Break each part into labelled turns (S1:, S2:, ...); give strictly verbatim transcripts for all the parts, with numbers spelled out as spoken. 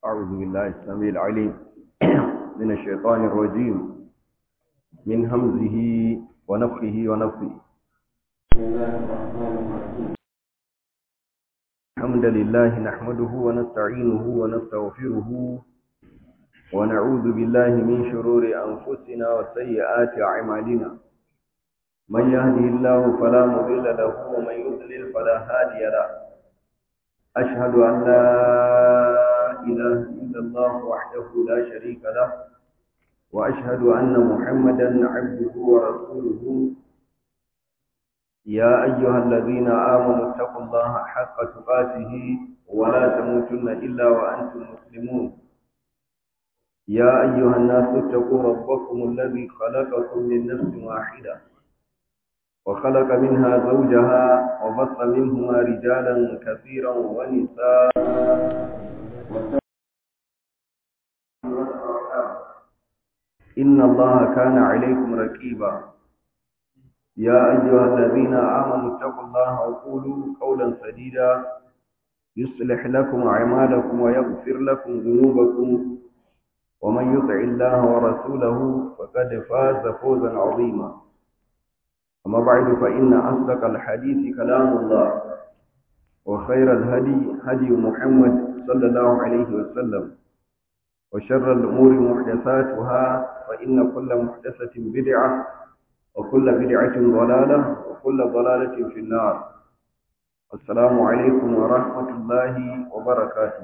S1: أعوذ بالله السميع العليم من الشيطان الرجيم من همزه ونفخه ونفثه. بسم الله الرحمن الرحيم. الحمد لله نحمده ونستعينه ونستغفره ونعوذ بالله من شرور أنفسنا وسيئات أعمالنا. من يهده الله فلا مضل له ومن يضلل فلا هادي له. أشهد أن لا إله إلا الله وحده لا شريك له وأشهد أن محمدا عبده ورسوله. يا أيها الذين آمنوا اتقوا الله حق تقاته ولا تموتن إلا وأنتم مسلمون. يا أيها الناس اتقوا ربكم الذي خلقكم من نفس واحدة وخلق منها زوجها وبث منهما رجالا كثيرا ونساء. إن الله كان عليكم رقيبا. يا أيها الذين آمنوا اتقوا الله وقولوا قولا سديدا يصلح لكم أعمالكم ويغفر لكم ذنوبكم ومن يطع الله ورسوله فقد فاز فوزا عظيما. أما بعد فإن أصدق الحديث كلام الله وخير الهدي هدي محمد صلى الله عليه وسلم وشر الأمور محدثاتها فإن كل محدثة بدعة وكل بدعة ضلالة وكل ضلالة في النار. السلام عليكم ورحمة الله وبركاته.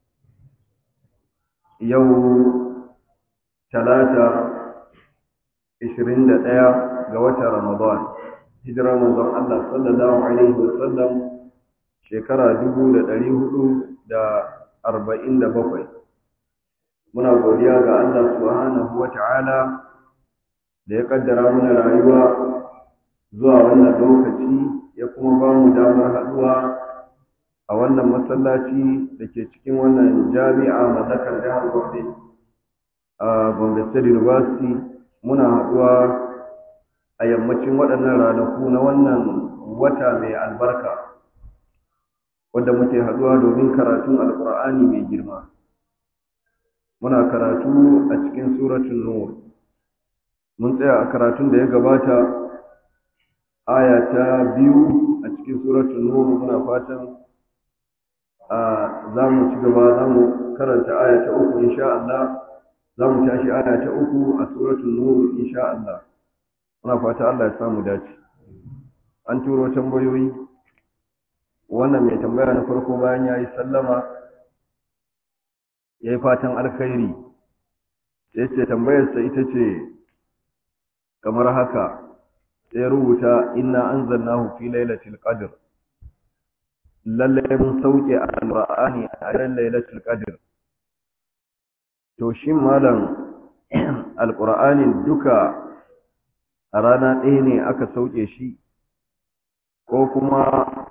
S1: يوم ثلاثة عشرين دقيقة جوات رمضان هجرة منظر الله صلى الله عليه وسلم شكرا دبو لدريه دا أربعين دبقي. muna godiya ga Allah subhanahu wata'ala da ya kaddara mana rayuwa zuwa wannan lokaci ya kuma ba mu damar haduwa a wannan masallaci da ke cikin wannan jami'a mallakar jihar Gombe a Gombe State University. Muna haduwa a yammacin waɗannan ranaku na wannan wata mai albarka wanda muke haduwa domin karatun alkur'ani mai girma. Muna karatu a cikin suratul nur. Mun tsaya a karatun da ya gabata aya ta biyu a cikin suratul nur. Muna fatan a za mu ci gaba, za mu karanta aya ta uku insha Allah. Za mu tashi aya ta uku a suratul nur insha Allah. Muna fata Allah ya samu dace. An turo tambayoyi. Wannan mai tambaya na farko bayan ya yi sallama ya yi fatan alkhairi, ya ce tambayarsa ita ce kamar haka, sai rubuta inna anzalnahu fi lailatul qadr. Lalle mun sauke alqur'ani a ran lailatul qadr. To shin malam alqur'anin duka a rana ɗaya ne aka sauke shi ko kuma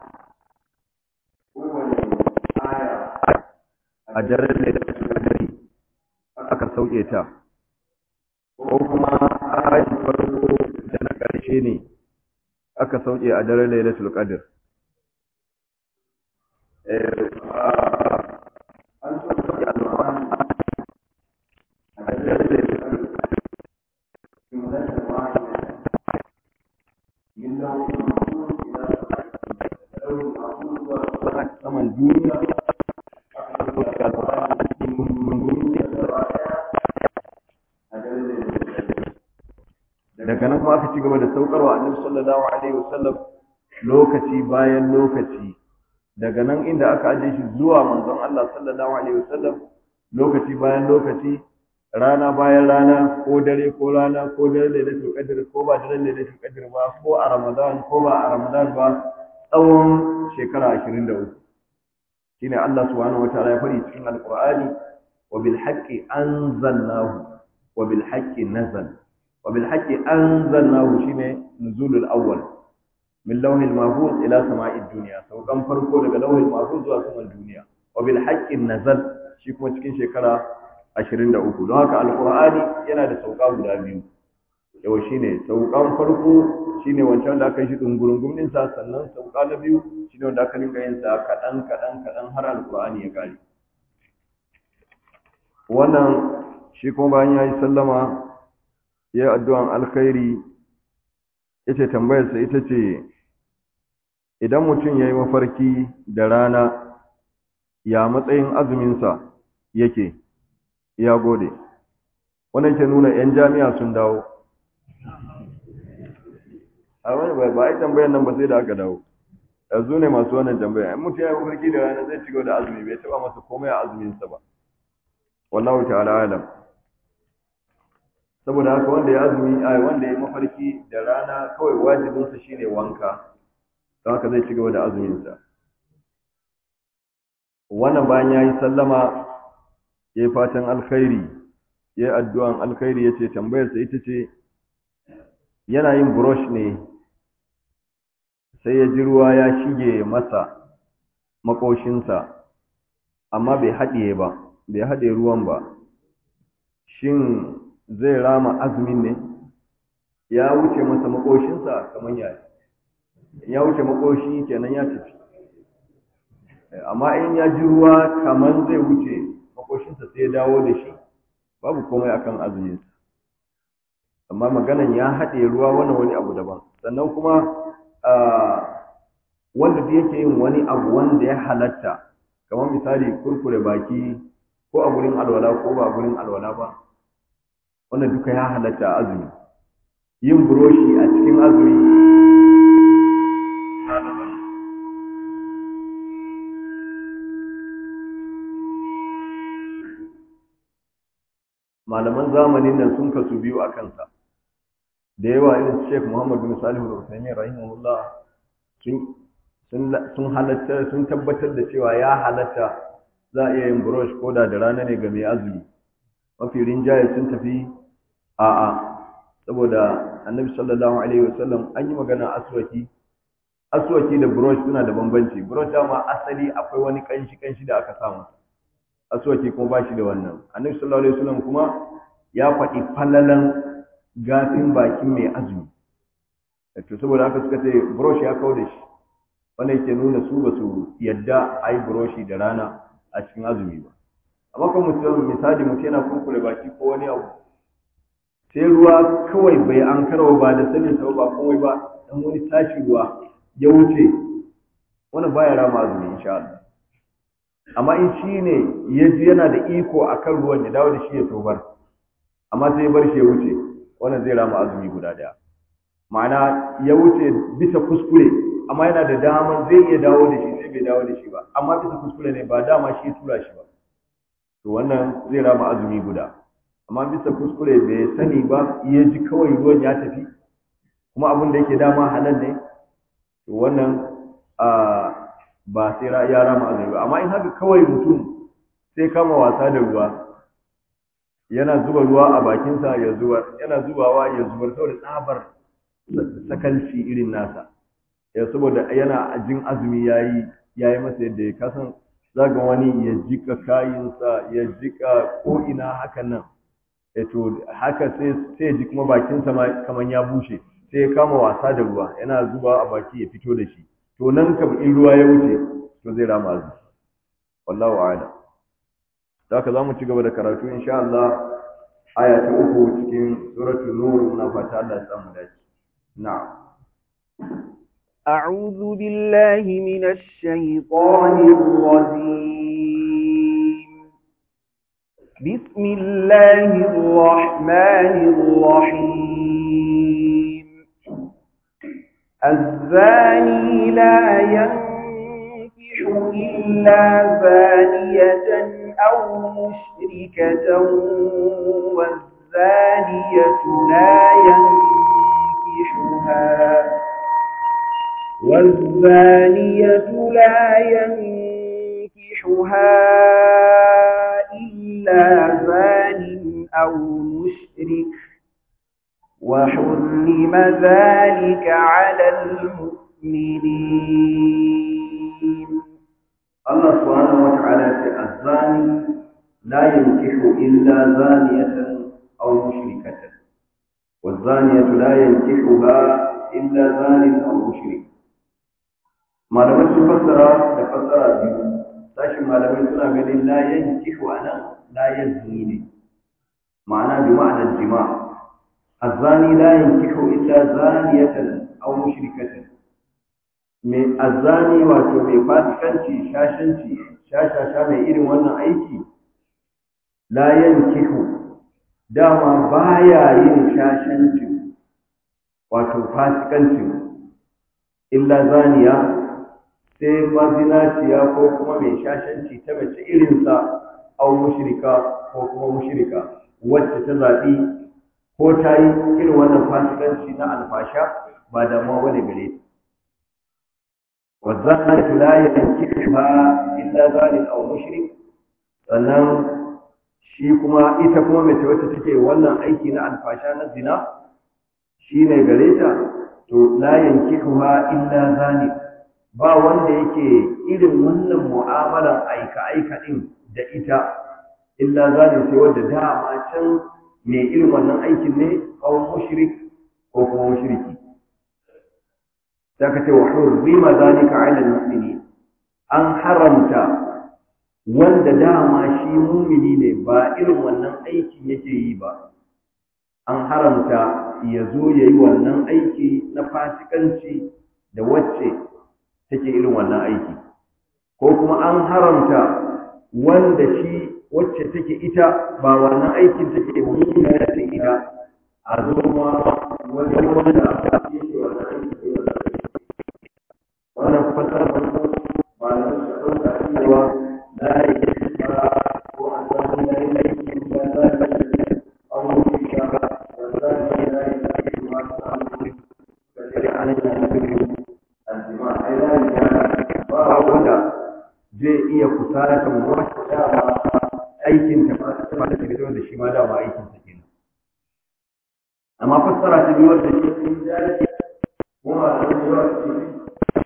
S1: a daren lailatul qadri aka sauke ta, ko kuma ayin farko da na ƙarshe ne aka sauke a daren lailatul qadr? Eh an sauke alqur'ani a daren lailatul qadr saman duniya. Daga nan kuma aka ci gaba da saukarwa annabi sallallahu alaihi wasallam lokaci bayan lokaci. Daga nan inda aka aje shi zuwa manzon Allah sallallahu alaihi wasallam lokaci bayan lokaci, rana bayan rana, ko dare ko rana, ko dare lailatul qadr ko ba dare lailatul qadr ba, ko a Ramadan ko ba a Ramadan ba, tsawon shekara ashirin da uku. Shine Allah subhanahu wataala ya faɗi cikin Alqur'ani, wa bil haqqi anzalnahu wa bil haqqi nazal. wa bil haqqi anzalnahu shine nuzulul awwal min lawhil mahfuz ila sama'id dunya, saukan farko daga lawhil mahfuz zuwa saman duniya. Wa bil haqqi nazal shi kuma cikin shekara ashirin da uku. Don haka Alqur'ani yana da sauka guda biyu. Yau shine saukan farko shine wancan da aka yi shi dungurungum din sa, sannan sauka na biyu shine wanda aka dinga yin sa kadan kadan kadan har Alqur'ani ya kare. wannan shi kuma bayan ya yi sallama ya yi addu'an alkhairi ya ce tambayarsa ita ce idan mutum ya yi mafarki da rana ya matsayin azuminsa yake. Ya gode. Wannan ke nuna ‘yan jami'a sun dawo. A wani ba ba a yi tambayar nan ba sai da aka dawo. Yanzu ne masu wannan tambaya. In mutum ya yi mafarki da rana zai ci gaba da azumi bai taɓa masa komai a azuminsa ba. Wallahu ta'ala alam. Saboda haka wanda ya azumi a wanda ya yi mafarki da rana kawai wajibinsa shine wanka. Don haka zai ci gaba da azuminsa. Wannan bayan ya yi sallama ya yi fatan alkhairi ya yi addu'an alkhairi ya ce tambayarsa ita ce yana yin brush ne sai ya ji ruwa ya shige masa makoshinsa amma bai haɗiye ba bai haɗe ruwan ba shin zai rama azumin ne ya wuce masa makoshinsa kamar ya ya wuce makoshi kenan ya tafi amma in ya ji ruwa kamar zai wuce makoshinsa sai ya dawo da shi babu komai akan azuminsa amma maganan ya haɗe ruwa wannan wani abu daban sannan kuma wanda da yake yin wani abu wanda ya halatta kamar misali kurkure baki ko a gurin alwala ko ba a gurin alwala ba wannan duka ya halatta a azumi yin buroshi a cikin azumi malaman zamanin nan sun kasu biyu a kansa da yawa irin Sheikh Muhammad bin Salih al-Uthaymeen rahimahullah sun sun halatta sun tabbatar da cewa ya halatta za a iya yin brush ko da da rana ne ga mai azumi mafi rinjaye sun tafi a'a saboda Annabi sallallahu alaihi wasallam an yi magana aswaki aswaki da brush suna da bambanci brush dama asali akwai wani kanshi kanshi da aka samu aswaki kuma ba shi da wannan Annabi sallallahu alaihi wasallam kuma ya faɗi falalan gafin bakin mai azumi to saboda haka suka ce brush ya kawo da shi wannan yake nuna su ba su yadda ai brushi da rana a cikin azumi ba amma kuma mutum misali mutum yana kurkure baki ko wani abu sai ruwa kawai bai an karawa ba da sanin sa ba komai ba dan wani tashi ruwa ya wuce wannan baya rama azumi insha Allah amma in shi ne ya ji yana da iko akan ruwan ya dawo da shi ya tobar amma sai ya bar shi ya wuce wannan zai rama azumi guda daya ma'ana ya wuce bisa kuskure amma yana da daman zai iya dawo da shi sai bai dawo da shi ba amma bisa kuskure ne ba dama shi tura shi ba to wannan zai rama azumi guda amma bisa kuskure bai sani ba ya ji kawai ruwan ya tafi kuma abin da yake dama halal ne to wannan ba sai ya rama azumi ba amma in haka kawai mutum sai kama wasa da ruwa yana zuba ruwa a bakinsa ya zubar yana zubawa ya zubar saboda tsabar sakalci irin nasa ya saboda yana jin azumi yayi yayi masa yadda ya kasan zaga wani ya jika kayinsa ya jika ko ina hakan nan eh to haka sai sai ji kuma bakinsa ma kaman ya bushe sai ya kama wasa da ruwa yana zuba a baki ya fito da shi to nan kam in ruwa ya wuce to zai rama azumi wallahu a'lam haka zamu ci gaba da karatu insha Allah aya ta uku cikin suratul nur na fata Allah ya samu dace na'am
S2: أعوذ بالله من الشيطان الرجيم بسم الله الرحمن الرحيم الزاني لا ينكح إلا زانية أو مشركة والزانية لا ينكحها والزانية لا ينكحها إلا زان أو مشرك وحرم ذلك على المؤمنين
S1: الله سبحانه وتعالى الزاني لا ينكح إلا زانية أو مشركة والزانية لا ينكحها إلا زان أو مشرك malamai sun fassara da fassara biyu sashin malamai suna ganin la yankihu anan la yazni ne ma'ana bi ma'anar jima azzani la yankihu illa zaniyatan aw mushrikatan mai azzani wato mai fasikanci shashanci shashasha mai irin wannan aiki la yankihu dama baya yin shashanci wato fasikanci illa zaniya sai mazinaciya ko kuma mai shashanci ta mace irinsa au mushrika ko kuma mushrika wacce ta zaɓi ko ta yi irin wannan fasikanci na alfasha ba damuwa wani gare ta والزانية لا ينكحها إلا زان أو مشرك sannan shi kuma ita kuma mace wacce take wannan aiki na alfasha na zina shine gare ta to la yankihuha illa zani ba wanda yake irin wannan mu'amalar aika aika din da ita illa zani sai wanda dama can mai irin wannan aikin ne aw mushrik ko kuma mushriki saka ce wa hurrima zalika ala almu'minin an haramta wanda dama shi mumini ne ba irin wannan aikin yake yi ba an haramta ya zo ya yi wannan aiki na fasikanci da wacce take irin wannan aiki ko kuma an haramta wanda shi wacce take ita ba wannan aikin take mumini ya ce ita a zo ma wanda wanda aka yi wannan aiki wannan fasara ba na shakka cewa la yakfa ko an la ilaha illa Allah aw mushaka wa la ilaha illa Allah kada an yi antima ila ba wanda zai iya kusara kan wata aikin ta ba ta da da shi ma da ba aikin sa kenan amma fassara ta biyu da shi in jari kuma da wani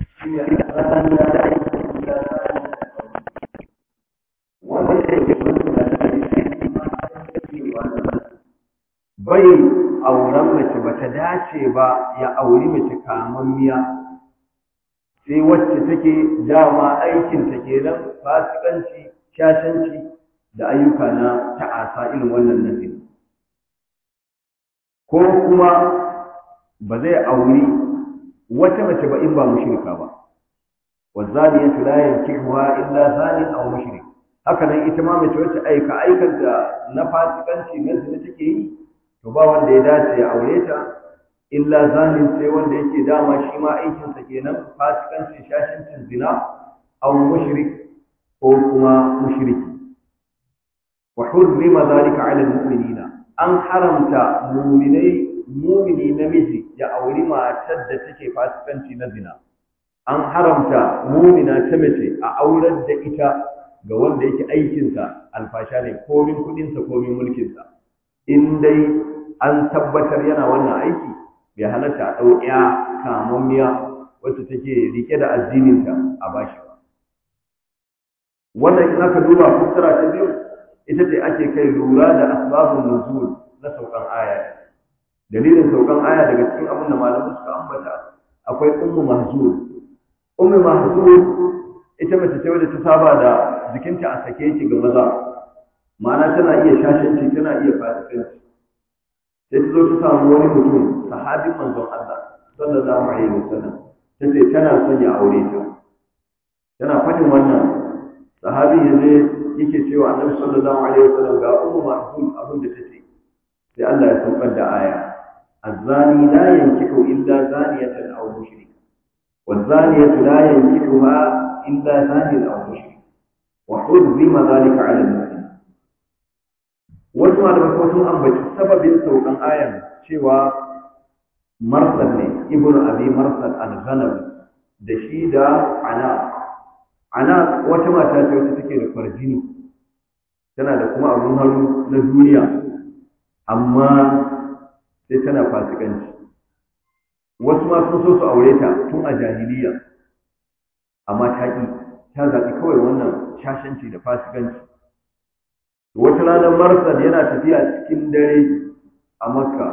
S1: bai auren mace ba ta dace ba ya auri mace kamammiya sai wacce take dama aikin ta kenan fasikanci shashanci da ayyuka na ta'asa irin wannan nafi ko kuma ba zai auri wata mace ba in ba mushrika ba wazaniyatu la yankihuha illa zanin aw mushrik haka nan ita ma mace wacce aika aikanta na fasikanci na zina take yi to ba wanda ya dace ya aure ta illa zanin sai wanda yake dama shi ma aikin sa kenan fasikanci shashincin zina aw mushrik ko kuma mushriki wa hurrima dhalika 'ala al-mu'minina an haramta mu'minai mu'mini namiji ya auri matar da take fasikanci na zina an haramta mu'mina ta mace a aurar da ita ga wanda yake aikinsa alfasha ne komin kudinsa komin mulkinsa in dai an tabbatar yana wannan aiki bai halatta a ɗauƙiya kamammiya wacce take rike da addininta a bashi ba wannan in aka duba fassara ta biyu ita ce ake kai lura da asbabun nuzul na saukan aya dalilin saukan aya daga cikin abin da malamu suka ambata akwai ummu mahzur ummu mahzur ita mace ce wadda ta saba da jikinta a sake yake ga maza ma'ana tana iya shashanci tana iya fasikanci sai ta zo ta samu wani mutum sahabin manzon Allah sallallahu alaihi wasallam ta ce tana son ya aure ta tana fadin wannan sahabi yaje yake cewa annabi sallallahu alaihi wasallam ga ummu mahzur abin da tace sai Allah ya saukar da aya الزاني لا ينكح إلا زانية أو مشرك والزانية لا ينكحها إلا زان أو مشرك وحرم ذلك على المسلم wasu malamai ko sun ambaci sababin saukan ayan cewa marsal ne ibnu abi marsal al-ghanawi da shi da ana ana wata mata ce wacce take da farjini tana da kuma abun haru na duniya amma sai tana fasikanci wasu ma sun so su aure ta tun a jahiliya amma ta ƙi ta zaɓi kawai wannan shashanci da fasikanci wata ranar marsal yana tafiya cikin dare a makka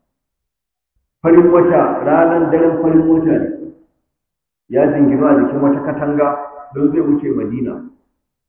S1: farin wata ranar daren farin wata ne ya jingino a jikin wata katanga don zai wuce madina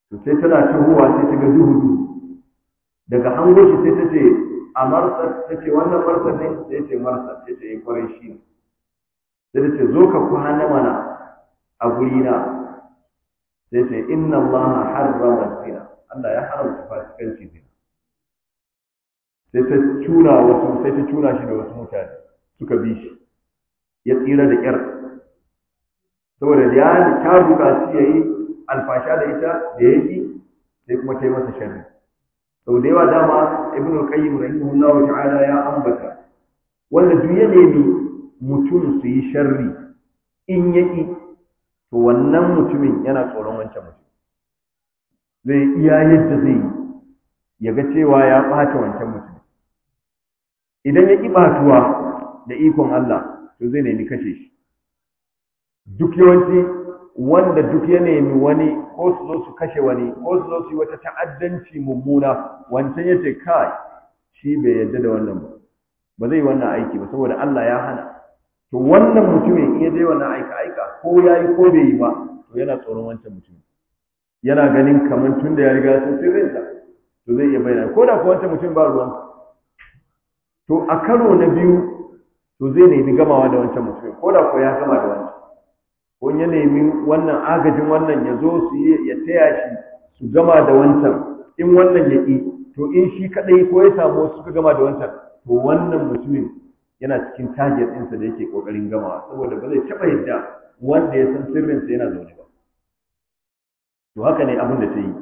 S1: to sai tana tahowa sai ta ga duhu duhu daga hango shi sai ta ce a marsa ta ce wannan marsa ne sai ce marsa sai ce kwarai shi ne sai ta ce zo ka kwana mana a gurina sai ce inna allaha harrama zina Allah ya haramta fasikanci zina sai ta tuna wasu sai ta tuna shi da wasu mutane suka bi shi ya tsira da kyar saboda da ya ta buƙaci yayi alfasha da ita da yake sai kuma ta yi masa sharri sau da yawa dama ibn al-qayyim rahimahullahu ta'ala ya ambata wanda duk ya nemi mutum su yi sharri in yaki to wannan mutumin yana tsoron wancan mutum zai iya yadda zai yi ya ga cewa ya ɓata wancan mutum idan ya ƙi ɓatuwa da ikon Allah to zai nemi kashe shi duk yawanci wanda duk ya nemi wani ko su zo su kashe wani ko su zo su yi wata ta'addanci mummuna wancan ya ce kai shi bai yarda da wannan ba ba zai yi wannan aiki ba saboda Allah ya hana to wannan mutumin in ya je wannan aika aika ko ya yi ko bai yi ba to yana tsoron wancan mutumin yana ganin kamar tun da ya riga sun sirrinsa to zai iya bayyana ko da ko wancan mutum ba ruwansa to a karo na biyu to zai nemi gamawa da wancan mutumin ko da ko ya gama da wancan ko ya nemi wannan agajin wannan ya zo su yi ya taya shi su gama da wancan in wannan ya ƙi to in shi kaɗai ko ya samu suka gama da wancan to wannan mutumin yana cikin target ɗinsa da yake ƙoƙarin gamawa saboda ba zai taɓa yadda wanda ya san sirrinsa yana zaune ba to haka ne abin da ta yi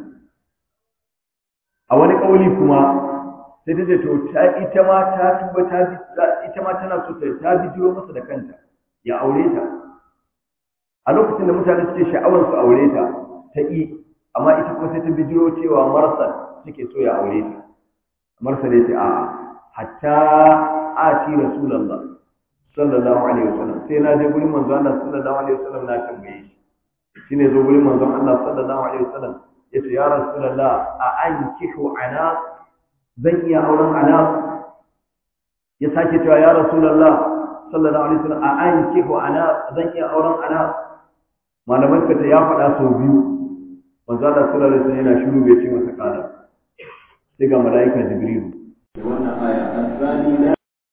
S1: a wani ƙauli kuma sai ta ce to ta ita ma ta tuba ta ita ma tana so ta ta bijiro masa da kanta ya aure ta a lokacin da mutane suke sha'awar su aure ta ta yi amma ita kuma sai ta bijiro cewa marsa suke so ya aure ta marsa ne ta a hatta ati rasulullah sallallahu alaihi wasallam sai na je gurin manzo Allah sallallahu alaihi wasallam na tambaye shi shine zo gurin manzo Allah sallallahu alaihi wasallam yace ya rasulullah a ankihu ana zan iya auren ana ya sake cewa ya rasulullah sallallahu alaihi wasallam a ankihu ana zan iya auren ana malaman ka ta ya faɗa sau biyu manzo Allah sallallahu alaihi wasallam yana shiru bai ce masa kana sai ga malaika jibril wannan aya azani la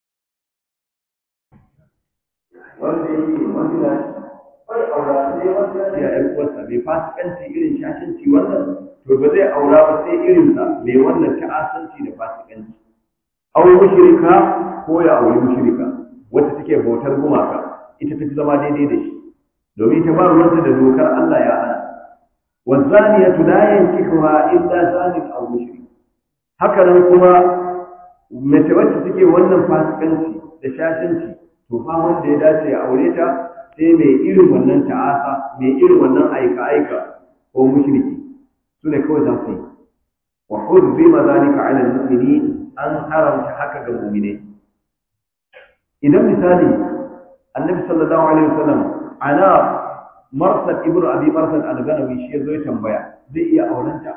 S1: wanda yake wanda bai aura sai wanda ya yi wasa bai fasikanci irin shashanci wannan to ba zai aura ba sai irin sa bai wannan ta'asanci da fasikanci aw mushrika ko ya aure mushrika wacce take bautar gumaka ita tafi zama daidai da shi domin ta ba ruwanta da dokar Allah ya hana wazaniyatu la yankihuha illa zanin aw mushrik haka nan kuma mace wacce take wannan fasikanci da shashanci to fa wanda ya dace ya aure ta sai mai irin wannan ta'asa mai irin wannan aika aika ko mushriki sune kawai za su yi wa hurrima zalika ala almu'minin an haramta haka ga mu'mine idan misali annabi sallallahu alaihi wasallam ana marsad ibnu abi marsad al-ganawi shi yazo ya tambaya zai iya aurenta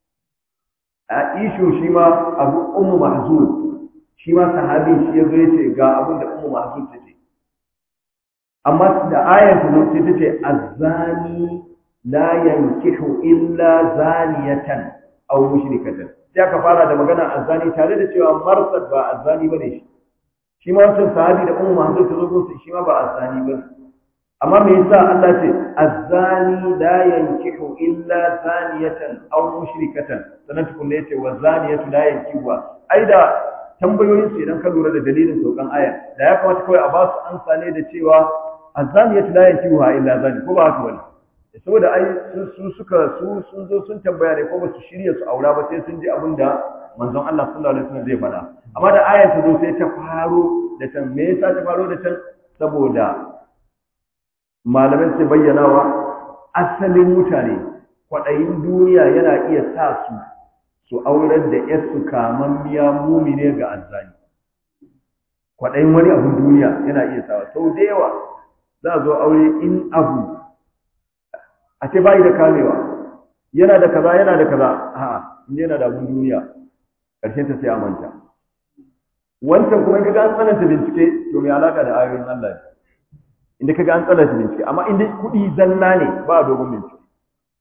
S1: a ishu shi ma abu ummu mahzun shi ma sahabi shi yazo ya ce ga abin da ummu mahzun ta ce amma da ayar ta ce ta ce azzani la yankihu illa zaniyatan aw mushrikatan sai aka fara da magana azzani tare da cewa marsad ba azzani bane shi shi ma wancan sahabi da ummu mahzun ta zo gunsa shi ma ba azzani bane amma me yasa Allah ce azzani la yankihu illa zaniyatan aw mushrikatan sanan tukun ne yace wa zaniyatu la yankihu ai da tambayoyin su idan ka lura da dalilin saukan aya da ya kamata kawai a ba su ansa ne da cewa azzaniyatu la yankihu illa zani ko ba haka bane saboda ai su suka su sun zo sun tambaya ne ko ba su shirya su aura ba sai sun ji abin da manzon Allah sallallahu alaihi wasallam zai faɗa amma da ayar ta zo sai ta faro da can me yasa ta faro da can saboda malaman sai bayyanawa asalin mutane kwaɗayin duniya yana iya sa su su aurar da yarsu kamammiya mumine ga azzani kwaɗayin wani abun duniya yana iya sawa sau da yawa za a zo aure in abu a ce bayi da kamewa yana da kaza yana da kaza a'a inda yana da abun duniya ƙarshen ta sai a manta wancan kuma kaga an tsananta bincike to mai alaka da ayoyin Allah ne inda kaga an tsananta bincike amma inda kuɗi zanna ne ba dogon bincike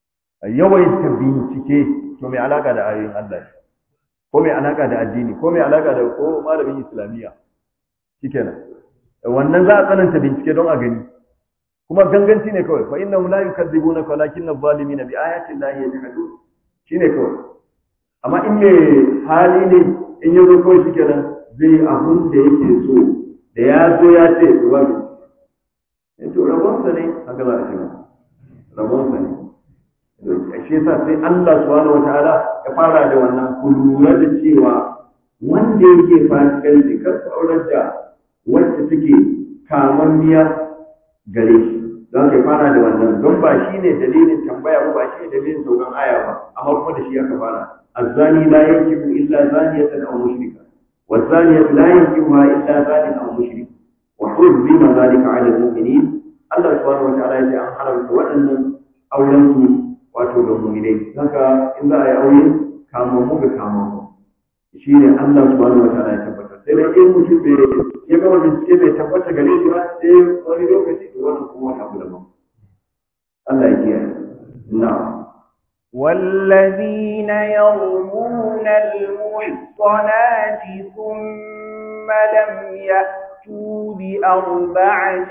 S1: yawaita bincike to mai alaka da ayoyin Allah ko mai alaka da addini ko mai alaka da ko malamin islamiyya shikenan wannan za a tsananta bincike don a gani kuma ganganci ne kawai fa innahu la yukadzibunaka walakinna adh-dhalimina bi ayati llahi yajhadun shine kawai amma in me hali ne in yazo kawai shikenan zai abun da yake so da ya zo ya ce to ba ne to rabon sa ne haka za a ce rabon sa ne shi yasa sai Allah subhanahu wataala ya fara da wannan kulura da cewa wanda yake fasikanci kar ku aurar da wacce take kamar miya gare shi don ka fara da wannan don ba shi ne dalilin tambaya ba shi ne dalilin saukan aya ba amma kuma da shi aka fara azzani la yankihu illa zaniyatan aw mushrika wazaniyatu la yankihuha illa zanin aw mushrik wa hurrima dhalika 'ala al-mu'minin Allah subhanahu wa ta'ala ya ce an haramta waɗannan auren su wato ga mu'minai haka in za a yi aure kama mu ga kama mu shine Allah subhanahu wa ta'ala ya tabbata sai dai in mutum bai ya gama bincike bai tabbata gare shi ba sai wani lokaci da wannan kuma wani abu daban Allah ya kiyaye na'am
S2: والذين يرمون المحصنات ثم لم يأتوا بأربعة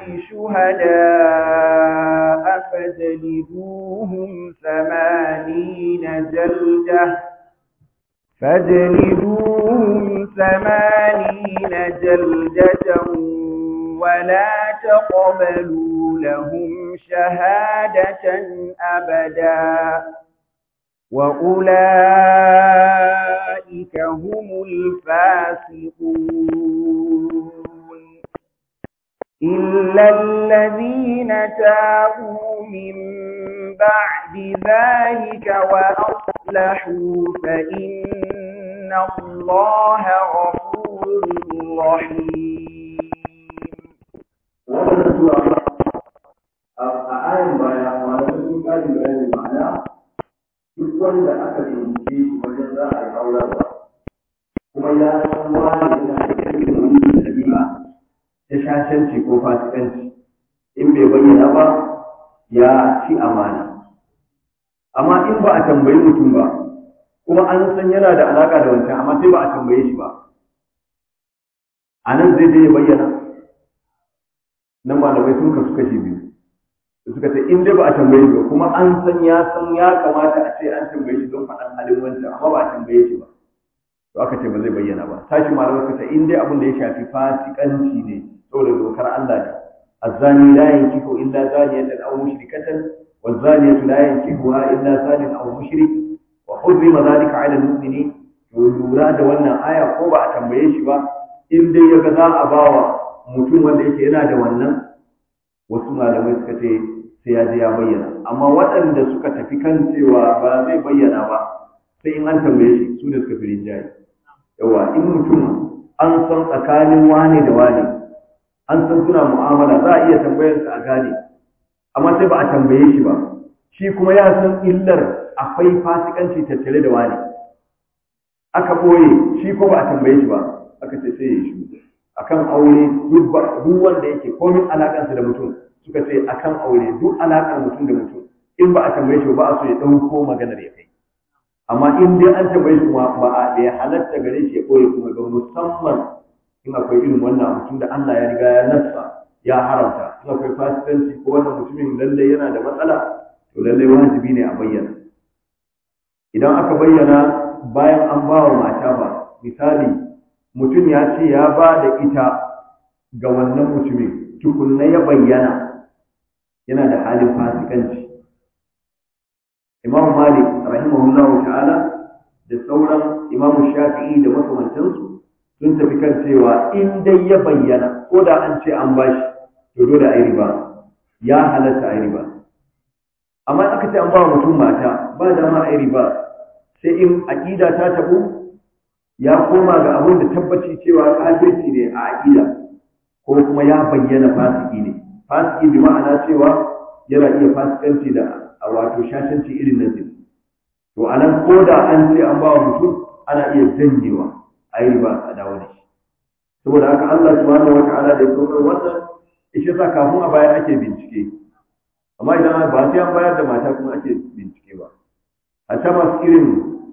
S2: شهداء فاجلدوهم ثمانين جلدة فاجلدوهم ثمانين جلدة ولا تقبلوا لهم شهادة أبدا وأولئك هم الفاسقون إلا الذين تابوا من بعد ذلك وأصلحوا فإن الله غفور رحيم.
S1: a ayin baya malamai sun kari bayanin ma'ana duk wanda aka bincike shi wajen za a yi aurarwa kuma ya san wani yana da irin wani ɗabi'a ta shashanci ko fasikanci in bai bayyana ba ya ci amana amma in ba a tambayi mutum ba kuma an san yana da alaka da wancan amma sai ba a tambaye shi ba a nan zai je ya bayyana nan malamai sun kasu kashi biyu suka ce in dai ba a tambaye shi ba kuma an san ya san ya kamata a ce an tambaye shi don faɗan halin wancan amma ba a tambaye shi ba to aka ce ba zai bayyana ba tashi malamai suka ce in dai abin da ya shafi fasikanci ne saboda dokar Allah ne azzani la yankihu illa zaniyatan aw mushrikatan wazaniyatu la yankihuha illa zanin aw mushrik wa hurrima dhalika 'ala al-mu'minin to lura da wannan aya ko ba a tambaye shi ba in dai yaga za a bawa mutum wanda yake yana da wannan wasu malamai suka ce sai ya je ya bayyana amma waɗanda suka tafi kan cewa ba zai bayyana ba sai in an tambaye shi su da suka fi rinjaye yawa in mutum an san tsakanin wane da wane an san suna mu'amala za a iya tambayarsa a gane amma sai ba a tambaye shi ba shi kuma ya san illar akwai fasikanci tattare da wane aka ɓoye shi ko ba a tambaye shi ba aka ce sai ya shi akan aure duk wanda yake komin alakansa da mutum suka ce akan aure duk alakar mutum da mutum in ba a tambaye shi ba a so ya dauko maganar ya kai amma in dai an tambaye shi kuma ba a da ya halatta gare shi ya koyi kuma ga musamman in akwai irin wannan mutum da Allah ya riga ya nassa ya haramta in akwai fasikanci ko wannan mutumin lalle yana da matsala to lalle wajibi ne a bayyana idan aka bayyana bayan an ba wa mata ba misali mutum ya ce ya ba da ita ga wannan mutumin tukunna ya bayyana yana da halin fasikanci Imam Malik rahimahullahu ta'ala da sauran Imam Shafi'i da makamantansu sun tafi kan cewa in dai ya bayyana ko da an ce an bashi to dole a yi riba ya halatta a yi riba amma aka ce an ba mutum mata ba dama a yi riba sai in aqida ta tabu ya koma ga abin da tabbaci cewa kafirci ne a aqida ko kuma ya bayyana fasiki ne fasiki bi ma'ana cewa yana iya fasikanci da a wato shashanci irin nan din to anan ko da an ce an ba mutum ana iya janyewa a yi riba a dawo da shi saboda haka Allah subhanahu wataala da ya saukar wannan ishe sa kafin a bayar ake bincike amma idan ba sai an bayar da mata kuma ake bincike ba a ta masu irin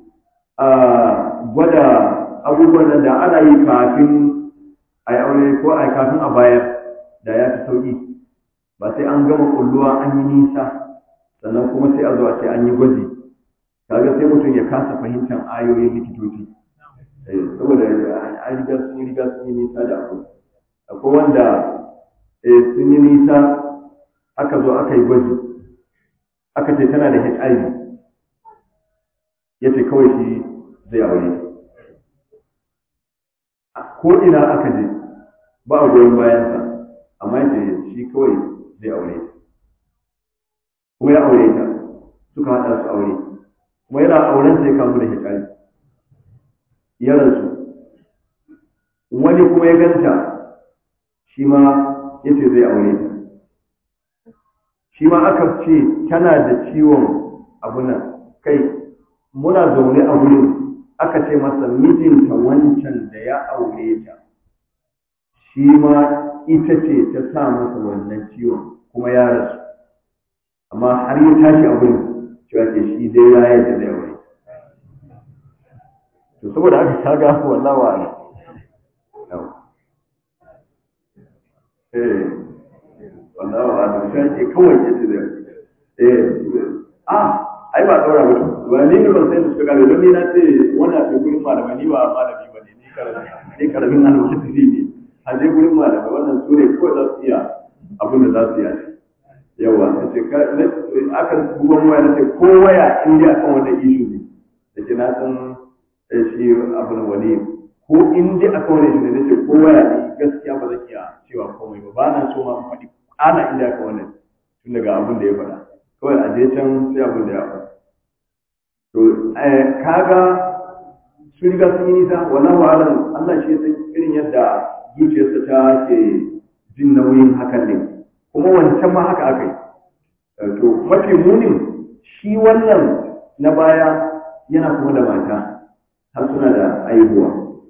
S1: gwada abubuwan da ana yi kafin a yi aure ko a kafin a bayar da ya fi sauƙi ba sai an gama kulluwa an yi nisa sannan kuma sai a zo a ce an yi gwaji kaga sai mutum ya kasa fahimtar ayoyin likitoci saboda an riga sun yi riga sun yi nisa da abu akwai wanda sun yi nisa aka zo aka yi gwaji aka ce tana da H I V ya ce kawai shi zai aure ko ina aka je ba a goyon bayansa amma ya ce shi kawai zai aure kuma ya aure ta suka haɗa su aure kuma yana auren sai kamu da H I V ya rasu wani kuma ya ganta shi ma ya ce zai aure ta shi ma aka ce tana da ciwon abunan kai muna zaune a wurin aka ce masa mijinta wancan da ya aure ta shi ma ita ce ta sa masa wannan ciwon kuma ya rasu amma har ya tashi a wurin cewa ke shi dai ya yadda zai aure to saboda aka kaga wallahi wa ne eh wallahi wa ne sai ke kawai yace zai eh ah ai ba daura ba wani ne ban sai da suka gane don ni na ce wannan sai gurin malamai ni ba malami ba ne ni karamin ni karamin alwajiri ne a je gurin malamai wannan su ne kawai za su iya abin da za su yi yawa ta ce aka bugon waya na ce ko waya in dai akan wannan ishu ne da ke na san shi abu na wani ko in dai akan wannan ishu ne na ce ko waya ne gaskiya ba zan iya cewa komai ba ba na so ma in faɗi ana inda akan wannan tun daga abin da ya faɗa kawai a je can sai abin da ya faɗa to kaga su riga sun yi nisa wallahu alam Allah shi ya san irin yadda zuciyarsa ta ke jin nauyin hakan ne kuma wancan ma haka aka yi to mafi munin shi wannan na baya yana kuma da mata har suna da aihuwa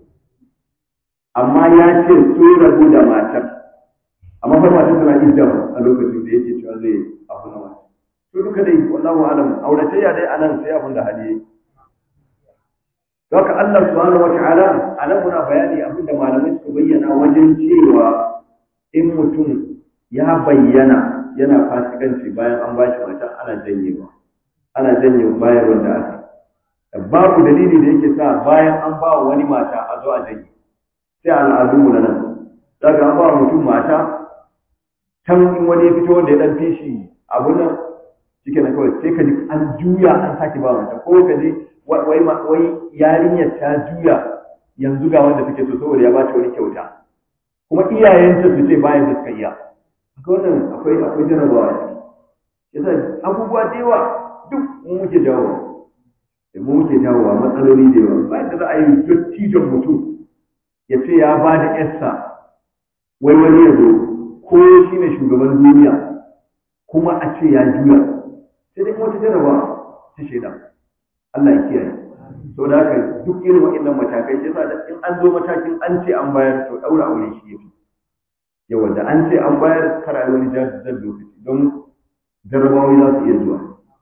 S1: amma ya ce sun rabu da matar amma fa matar tana idda a lokacin da yake cewa zai abu na wata to duka dai wallahu alam auratayya dai anan sai abin da hali yake haka Allah subhanahu wataala anan muna bayani abin da malamai suka bayyana wajen cewa in mutum ya bayyana yana fasikanci bayan an bashi mata ana janyewa ana janyewa bayan wanda aka babu dalili da yake sa bayan an ba wani mata a zo a janye sai al'adu mu nan daga an ba mutum mata can in wani ya fito wanda ya dan fishi abun nan shike na kawai sai ka ji an juya an sake ba mata ko ka ji wai wai yarinyar ta juya yanzu ga wanda take so saboda ya ba ta wani kyauta kuma iyayenta su ce bayan da suka iya wannan akwai akwai jarabawa yasa abubuwa da yawa duk mu muke jawo mu muke jawo matsaloli da yawa bayan da za a yi dattijon mutum ya ce ya ba da yarsa wai wani ya zo ko shi ne shugaban duniya kuma a ce ya juya sai dai wata jarabawa ta shaida Allah ya kiyaye so da haka duk irin waɗannan matakai sai sa da in an zo matakin an ce an bayar to daura aure shi yafi yawa da an ce an bayar kara wani jazizar lokaci don jarabawa za su iya zuwa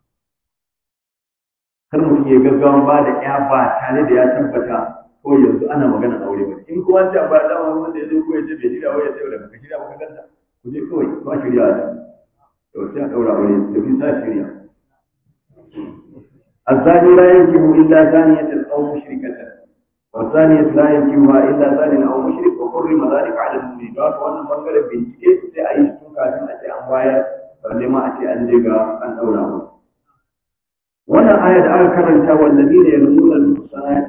S1: kar mutum ya gaggawa ba da ya ba tare da ya tabbata ko yanzu ana magana aure ba in kuma an ce an bayar dama wanda ya zo ko ya ce bai shirya wai ya ce da baka shirya baka ganta ku je kawai ba shirya ta to sai a daura aure tafi sa shirya الزاني لا ينكح إلا زانية أو مشركة والزانية لا ينكحها إلا زان أو مشرك وحرم ذلك على المؤمنين وأن منقل بنتك سأعيش كافٍ أتي أموايا فلما أتي أنجا أن أولاه وأنا آية آية كرنتا والذين يرمون المحصنات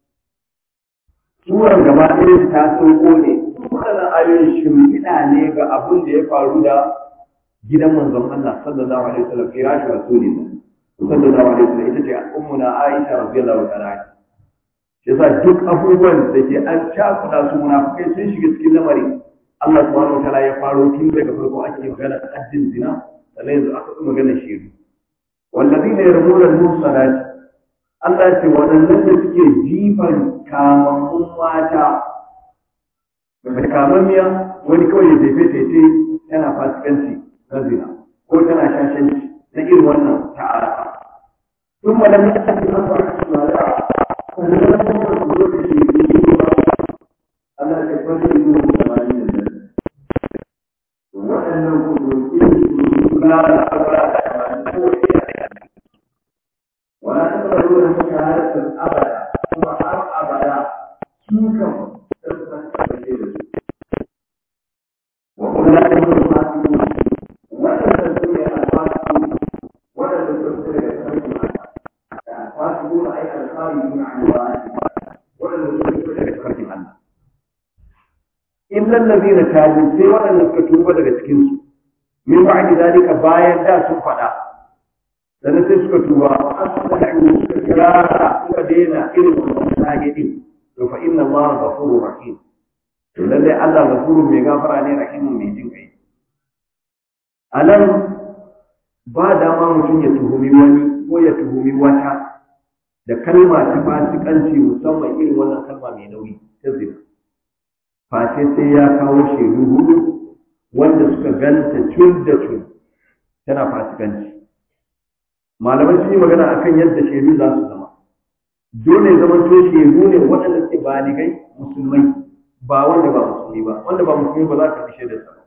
S1: سورة جماعة تاسوقوني وأنا آية شمئنا نيغا أبن دي فارودا جدا من ضمن الله صلى الله عليه وسلم في راش رسول الله sallallahu alaihi wasallam ita ce ummuna Aisha radiyallahu ta'ala anha yasa duk abubuwan da ke an cakuɗa su munafikai sun shiga cikin lamari Allah subhanahu wa ta'ala ya faro tun daga farko ake magana haddin zina sannan yanzu aka kuma magana shiru walladina yarmuna al-muhsanat Allah ya ce waɗannan da suke jifan kamammun mata da kamammiya wani kawai ya jefe tete tana fasikanci na zina ko tana shashanci na irin wannan ta'ala ثم لم يأتي أربعة شهداء فلم يكن الظروف الشيء ألا تكون ثمانين وأنه لا ولا تقبلون شهادة أبدا ثم أبدا سوكم وأولئك هم الفاسقون ولا تسمي الفاسقون ولا تسمي الفاسقون أي الخارجون عن الله ولا تسمي خارج الله إلا الذين تابوا سوى أن يكتبوا لك تكنسوا من بعد ذلك باين دا سنفدا sannan sai suka tuba asbahu suka kira suka daina irin wannan tsage to fa inna allaha ghafurur rahim to lalle Allah ghafurun mai gafara ne rahimun mai jin kai anan ba dama mutum ya tuhumi wani ko ya tuhumi wata da kalma ta fasikanci musamman irin wannan kalma mai nauyi ta zina face sai ya kawo shaidu hudu wanda suka ganta tun da tun tana fasikanci. Malamai sun yi magana akan yadda shaidu za su zama. Dole zaman to shaidu ne waɗanda suke baligai musulmai ba wanda ba musulmi ba, wanda ba musulmi ba za ka fi shaidar sa.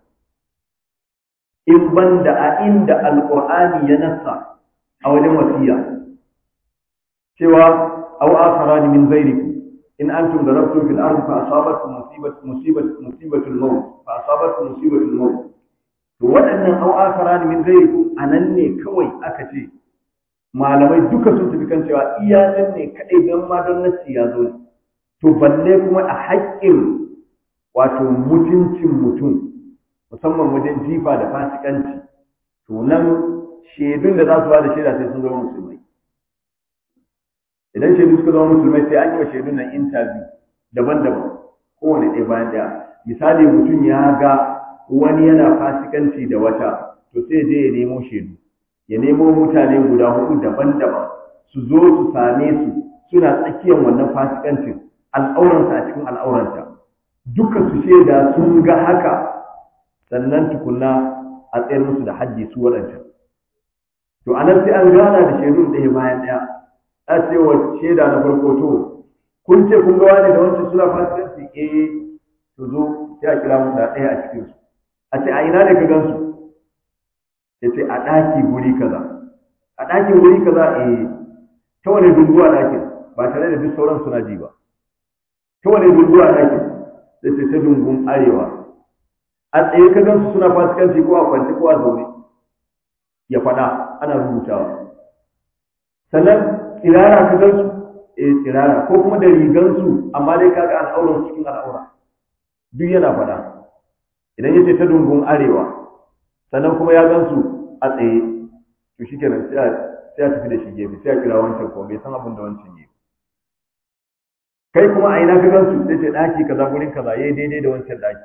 S1: In banda a inda Alƙur'ani ya nassa a wajen wasiya cewa aw akharani min ghairikum in antum darabtum fil ardi fa asabatkum musibatu musibatu musibatul maut fa asabatkum musibatul maut to waɗannan aw akharani min ghairikum anan ne kawai aka ce malamai duka sun tafi kan cewa iyalan ne kadai don ma don nasi ya zo ne to balle kuma a haƙƙin wato mutuncin mutum musamman wajen jifa da fasikanci to nan shaidun da za su ba da shaida sai sun zama musulmai idan shaidu suka zama musulmai sai an yi wa shaidun nan interview daban-daban kowane ɗaya bayan ɗaya misali mutum ya ga wani yana fasikanci da wata to sai je ya nemo shaidu ya nemo mutane guda hudu daban-daban su zo su same su suna tsakiyar wannan fasikancin al'auransa a cikin al'auranta duka su shaida sun ga haka sannan tukunna a tsayar musu da hajji su waɗancan to anan sai an gana da shaidun ɗaya bayan ɗaya a ce wa shaida na farko to kun ce kun ga wani da wancan suna fasikanci eh to zo sai a kira mu da ɗaya a cikin su a ce a ina ne ka gan su ya ce a ɗaki guri kaza a ɗakin guri kaza eh ta wani dunguwa ɗakin ba tare da duk sauran suna ji ba ta wani dunguwa ɗakin sai ce ta dungun arewa a tsaye ka gan su suna fasikanci ko a kwance ko a zaune ya faɗa ana rubutawa sannan tsirara ka gan su eh tsirara ko kuma da rigan su amma dai kaga al'auran cikin al'aura duk yana faɗa idan yace ta dungun arewa sannan kuma ya gan su a tsaye to shikenan sai a sai a tafi da shi gefe sai a kira wancan ko bai san abin da wancan yi kai kuma a ina ka gan su sai ce daki kaza gurin kaza yayi daidai da wancan daki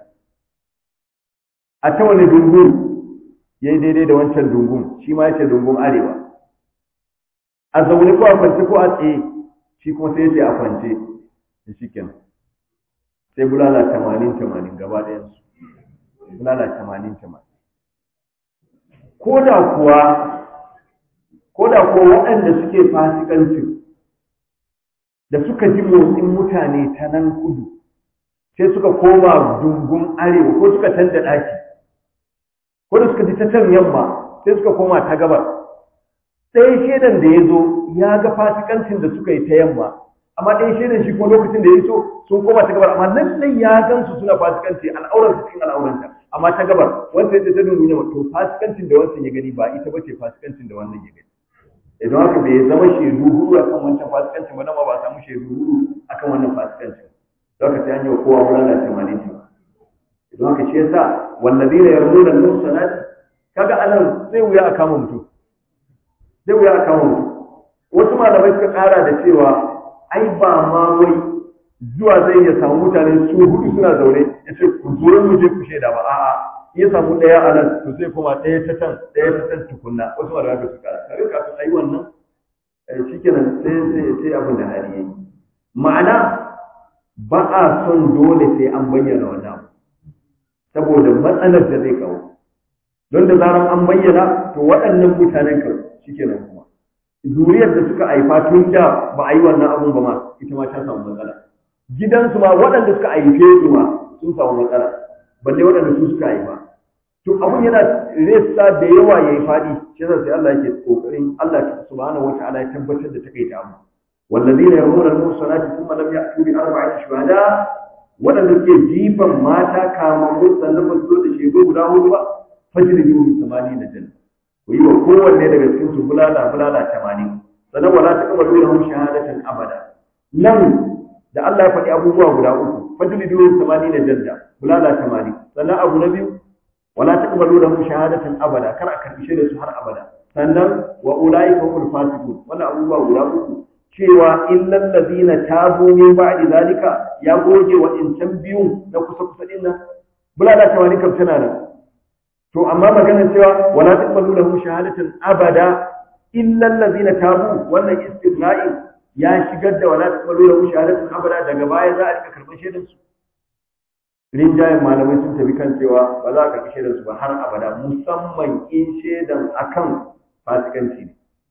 S1: a ta wani dungun yayi daidai da wancan dungun shi ma yace dungun arewa a zaune ko a kwance ko a tsaye shi kuma sai yace a kwance shi kenan sai bulala tamanin tamanin gaba ɗayan su bulala tamanin tamanin ko da kuwa ko da kuwa waɗanda suke fasikanci da suka ji motsin mutane ta nan kudu sai suka koma dungun arewa ko suka canza ɗaki ko da suka ji ta can yamma sai suka koma ta gabar ɗaya shaidan da ya zo ya ga fasikancin da suka yi ta yamma amma ɗaya shaidan shi kuma lokacin da ya so sun koma ta gabar amma nan sai ya gan su suna fasikanci al'auran su cikin al'auranta amma ta gabar wancan da ta dungun yamma to fasikancin da wancan ya gani ba ita bace fasikancin da wannan ya gani idan haka bai zama shaidu hudu akan wancan fasikancin ba nan ma ba a samu shaidu hudu akan wannan fasikancin don haka sai an yi wa kowa bulala tamanin ba idan haka shi yasa wallazina yarmuna al-muhsanat kaga anan sai wuya a kama mutum sai wuya a kama mutum wasu malamai suka kara da cewa ai ba ma wai zuwa zai ya samu mutane su hudu suna zaune ya ce ku zo mu je ku shaida ba a'a ya samu daya a nan to sai kuma daya ta can daya ta can tukunna wasu malamai ba su kara kare kafin ayi wannan shikenan sai sai sai abin da hali yayi ma'ana ba a son dole sai an bayyana wannan abu saboda matsalar da zai kawo don da zaran an bayyana to waɗannan mutanen kan shikenan kuma zuriyar da suka haifa tun da ba a yi wannan abun ba ma ita ma ta samu matsala gidansu ma waɗanda suka haife su ma sun samu matsala balle waɗanda su suka haifa to abun yana resa da yawa yayi fadi shi yasa sai Allah yake kokarin Allah subhanahu wataala ya tabbatar da take ta abu wallazina yarmuna al-muhsanati thumma lam ya'tu bi arba'ati shuhada wadanda suke jifan mata kamar sannan ba su zo da shego guda hudu ba fajridu tamanin da janna ku yi wa kowanne daga cikin su bulala bulala tamanin sannan wala taqbalu lahum shahadatan abada nan da Allah ya faɗi abubuwa guda uku fajridu tamanin da janna bulala tamanin sannan abu na biyu wala taqbalu lahum shahadatan abada kar a karbi shaidar su har abada sannan wa ulaika humul fasiqun wannan abubuwa guda uku cewa illal ladina tabu min ba'di zalika ya goge wa incan biyu na kusa kusa din nan bulala tawani kam tana nan to amma maganar cewa wala taqbalu lahum shahadatan abada illal ladina tabu wannan istisna'i ya shigar da wala taqbalu lahum shahadatan abada daga baya za a rika karban shaidar su rinjayen malamai sun tafi kan cewa ba za a karɓi shaidan su ba har abada musamman in shaidan akan fasikanci ne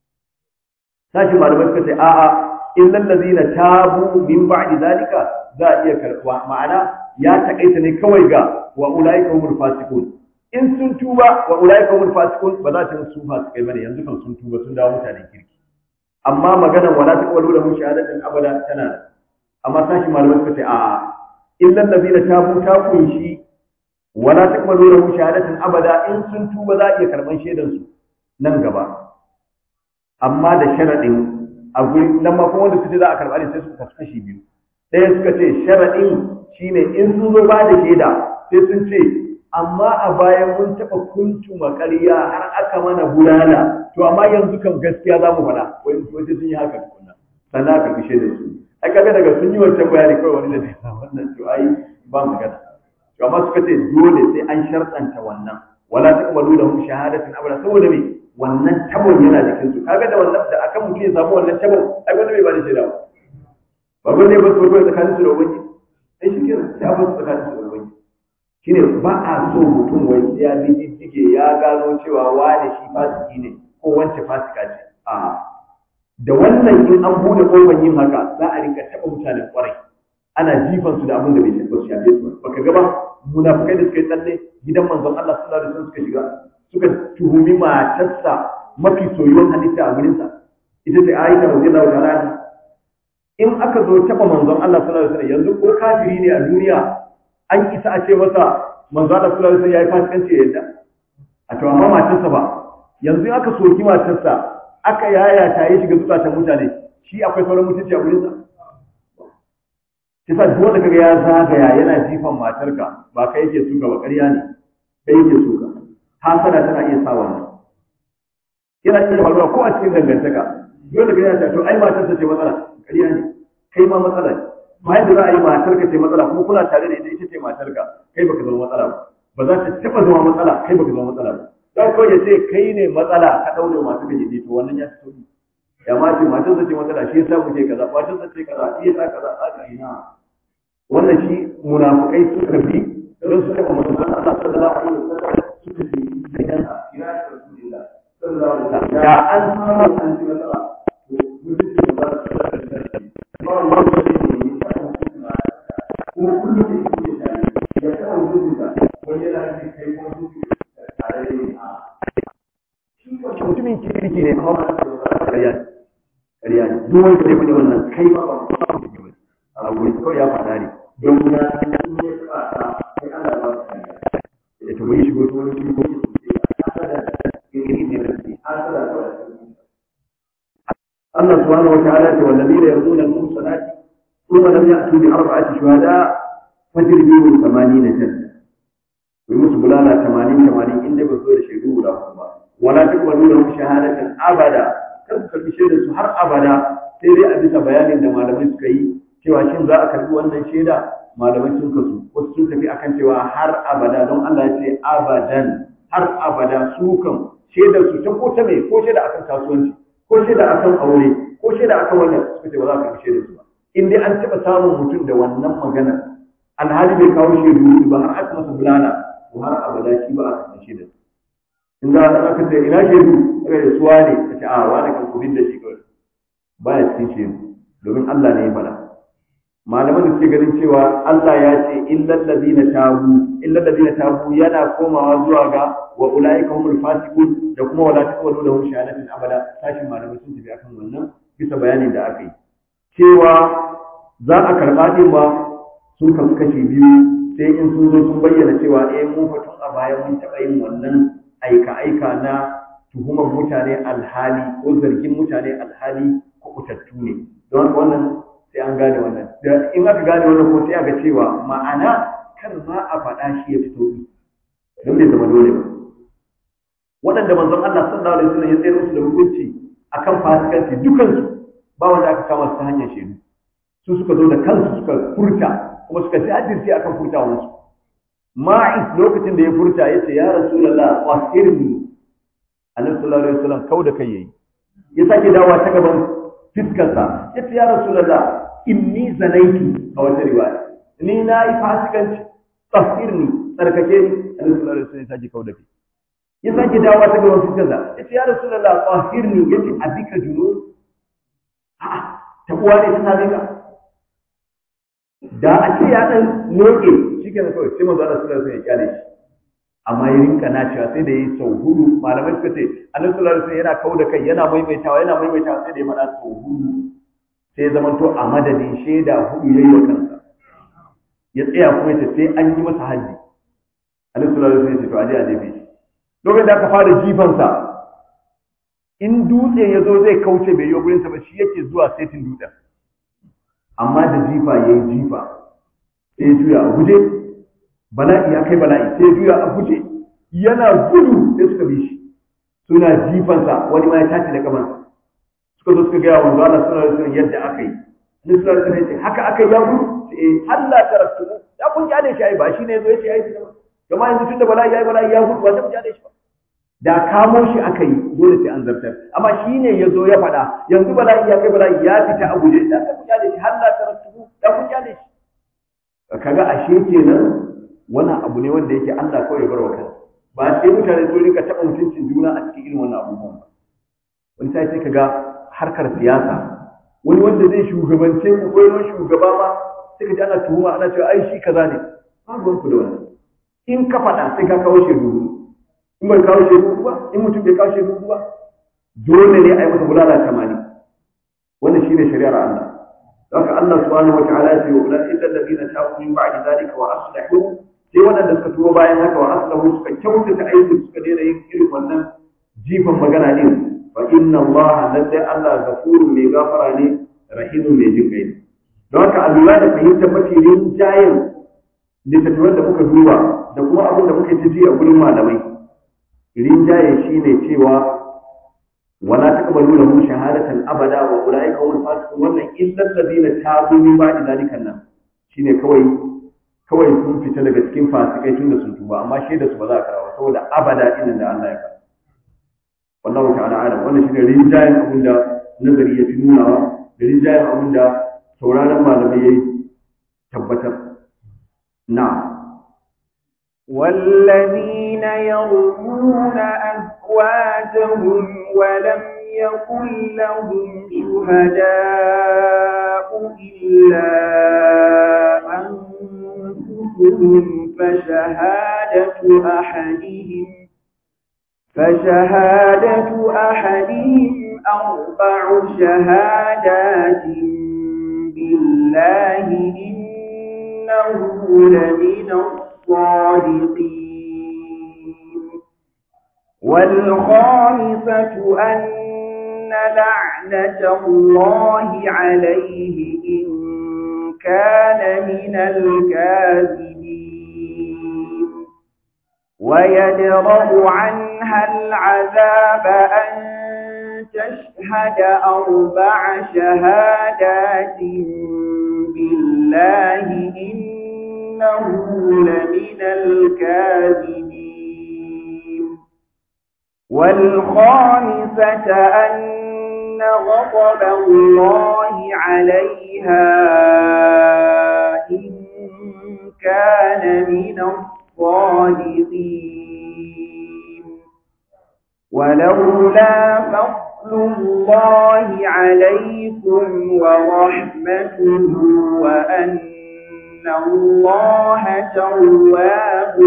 S1: sashi malamai suka ce a'a illal ladina tabu min ba'di zalika za a iya karɓuwa ma'ana ya takaita ne kawai ga wa ulaika humul fasiqun in sun tuba wa ulaika humul fasiqun ba za ta su fasikai bane yanzu kan sun tuba sun dawo mutanen kirki amma maganar wala taqbalu lahum shahadatan abada tana amma sashi malamai suka ce a'a illa allazina tabu ta kunshi wala taqbalu lahum shahadatan abada in sun tuba za a iya karban shaidan su nan gaba amma da sharadin abu nan ma kuma wanda suke za a karba ne sai su kasu kashi biyu ɗaya suka ce sharadin shine in sun zo ba da shaida sai sun ce amma a bayan mun taɓa kuntuma ƙarya har aka mana bulala to amma yanzu kan gaskiya za mu faɗa wai wace sun yi haka tukunna sannan aka fi shaidar su ai kaga daga sun yi wancan bayani kawai wani da zai wannan to ai ba magana to amma suka ce dole sai an shartanta wannan wala taqbalu lahum shahadatan abada saboda me wannan tabon yana jikin su kaga da wannan da akan mutum ya samu wannan tabon ai wanda bai ba da shaida ba ba wanda ba su ko tsakanin su da ubangi ai shi kenan sai abin tsakanin su da ubangi shine ba a so mutum wai ya bi diddige ya gano cewa wani shi fasiki ne ko wance fasika ce a da wannan in an bude kofar yin haka za a rinka taɓa mutanen kwarai ana jifan su da abin da bai shafa su shafe su baka ga ba munafikai da suka yi tsalle gidan manzon Allah sallallahu alaihi wasallam suka shiga suka tuhumi matarsa mafi soyuwar halitta a gurin sa ita ce Aisha radiyallahu ta'ala in aka zo taɓa manzon Allah sallallahu alaihi wasallam yanzu ko kafiri ne a duniya an isa a ce masa manzon Allah sallallahu alaihi wasallam yayi fasikanci yadda a to amma matarsa ba yanzu aka soki matarsa aka yaya ta yi shiga zukatan mutane shi akwai sauran mutunci a wurinsa kisa duk wanda kaga ya zagaya yana jifan matarka ba kai yake suka ba ƙarya ne kai yake suka hasada tana iya sa wannan yana iya faruwa ko a cikin dangantaka dole ka yana to ai matarsa ce matsala ƙarya ne kai ma matsala ne bayan da za a yi matarka ce matsala kuma kuna tare da ita ita ce matarka kai baka zama matsala ba ba za ta taɓa zama matsala kai baka zama matsala ba don kawai ya ce kai ne matsala ka ɗaure masu gaji ne to wannan ya fi sauki ya ma ce matar ce matsala shi yasa muke kaza matar ce kaza shi yasa kaza a ina wannan shi munafukai suka bi don su taɓa masu Allah sallallahu alaihi wasallam suka ce da yan ya rasulullah sallallahu alaihi wasallam ya an samu an ci matsala to mutum ce ba su da ba ba su ne kuma kullum ne ke da ya ta mutum da wani yana da kai ko mutum mutumin kirki ne kuma ƙarya ne ƙarya ne duk wanda zai faɗi wannan kai ma ba ku ba a wuri kawai ya faɗa ne don ya san ya faɗa kai Allah ba ka ya to bai shigo to wani ko Allah subhanahu wa ta'ala ce wallazina yarmuna al-muhsanati thumma lam ya'tu bi arba'ati shuhada fajribuhum thamanina jalda wai musu bulala tamanin tamanin inda ba zo da shaidu guda ba wala taqbalu lahum shahadatan abada kar ku karbi shaidar su har abada sai dai a bisa bayanin da malamai suka yi cewa shin za a karbi wannan shaida malamai sun kasu wasu sun tafi akan cewa har abada don Allah ya ce abadan har abada su kan shaidar su ta ko ta mai ko shaida akan kasuwanci ko shaida akan aure ko shaida akan wannan suka ce ba za a karbi shaidar su ba in dai an taɓa samun mutum da wannan magana alhali bai kawo shaidu ba har aka masa bulala to har abada shi ba a karbi shaidar su inda aka ce ina shedu aka ce suwa ne a ce a wani kan kubin da shi kawai baya cikin shedu domin Allah ne ya faɗa malaman da suke ganin cewa Allah ya ce illal ladina tabu illal ladina tabu yana komawa zuwa ga wa ulaika humul fasiqun da kuma wala taqulu lahum shahadatin abada sashin malamai sun tafi akan wannan bisa bayanin da aka yi cewa za a karɓa din ba sun kasu kashi biyu sai in sun zo sun bayyana cewa eh mu fatun a baya mun taɓa yin wannan aika-aika na tuhumar mutane alhali ko zargin mutane alhali ko kutattu ne don wannan sai an gane wannan in aka gane wannan ko sai aka cewa ma'ana kar ma a faɗa shi ya fito don bai zama dole ba waɗanda manzon Allah sallallahu alaihi wasallam ya tsayar musu da hukunci akan fasikanci dukansu ba wanda aka kama su ta hanyar shaidu su suka zo da kansu suka furta kuma suka jajirce akan furtawansu ma'is lokacin da ya furta ya ce ya rasulullah qahirni annabi sallallahu alaihi wasallam kauda kai yayi ya sake dawowa ta gaban fiskarsa ya ce ya rasulullah inni zanaitu a wata riwaya ni na yi fasikanci qahirni tsarkake ni annabi sallallahu alaihi wasallam ya sake kauda kai ya sake dawowa ta gaban fiskarsa ya ce ya rasulullah qahirni yace abika junun a'a tabuwa ne ta same ka da a ce ya dan noke shi ke kawai sai manzo Allah sallallahu alaihi wasallam ya kyale shi amma ya rinka nacewa sai da yi sau hudu malamai suka ce Allah sallallahu alaihi wasallam yana kauda kai yana maimaitawa yana maimaitawa sai da ya faɗa sau hudu sai zaman to a madadin shaida hudu yayi wa kansa ya tsaya kuma ya ce sai an yi masa haji Allah sallallahu alaihi wasallam ya ce to aje a jefe shi lokacin da aka fara jifansa in dutse ya zo zai kauce bai yi gurinsa ba shi yake zuwa setin dutsen amma da jifa ya yi jifa sai juya a guje bala'i ya kai bala'i sai juya a guje yana gudu sai suka bi shi suna jifansa wani ma ya tashi da kamansa suka zo suka gaya wa Allah sallallahu alaihi yadda aka yi Annabi sallallahu alaihi wasallam haka aka ya gudu sai Allah taraktu ya kun jade shi ai ba shi ne zo ya ce ai kuma yanzu tunda bala'i ya yi bala'i ya gudu ba zai jade shi ba da kamo shi aka yi dole sai an zartar amma shi ne ya zo ya faɗa yanzu bala'i ya kai bala'i ya fita a guje da kun kyale shi har la tarattu da kun kyale shi kaga ashe kenan wannan abu ne wanda yake Allah kawai ya barwa kansa ba sai mutane su rika taɓa mutuncin juna a cikin irin wannan abubuwan ba wani sai sai kaga harkar siyasa wani wanda zai shugabance ku ko wani shugaba ma sai ka ji ana tuhuma ana cewa ai shi kaza ne babu wani ku da wannan in ka faɗa sai ka kawo shaidu in bai kawo shaidu ba in mutum bai kawo shaidu ba dole ne a yi masa bulala tamani wannan shine shari'ar Allah haka Allah subhanahu wataala ya ce wa ulai illa alladhina tabu min ba'di dhalika wa aslahu sai wadanda suka tuwo bayan haka wa aslahu suka kyautata aiki suka daina yin irin wannan jifan magana din fa inna Allah ladda Allah ghafurun mai gafara ne rahimun mai jin kai don haka Allah da fahimta mafi rinjayen littattafan da muka duba da kuma abin da muka ji a gurin malamai rinjaye shi ne cewa wala taqbalu lahu shahadatan abada wa ulaika hum fasiqun wannan illal ladina tabu min ba'di zalika nan shine kawai kawai sun fita daga cikin fasikai tunda sun tuba amma shaida su ba za a karawa saboda abada din da Allah ya fara wallahu ta'ala alam wannan shine rinjayen abin da nazari ya fi nunawa da rinjayen abin da sauraron malamai yayi tabbatar na'am
S2: والذين يرمون أزواجهم ولم يكن لهم شهداء إلا أنفسهم فشهادة أحدهم فشهادة أحدهم أربع شهادات بالله إنه لمن الصادقين والخامسة أن لعنة الله عليه إن كان من الكاذبين ويدرأ عنها العذاب أن تشهد أربع شهادات بالله إنه لمن الكاذبين والخامسة أن غضب الله عليها إن كان من الصادقين ولولا فضل الله عليكم ورحمته وأن الله تواب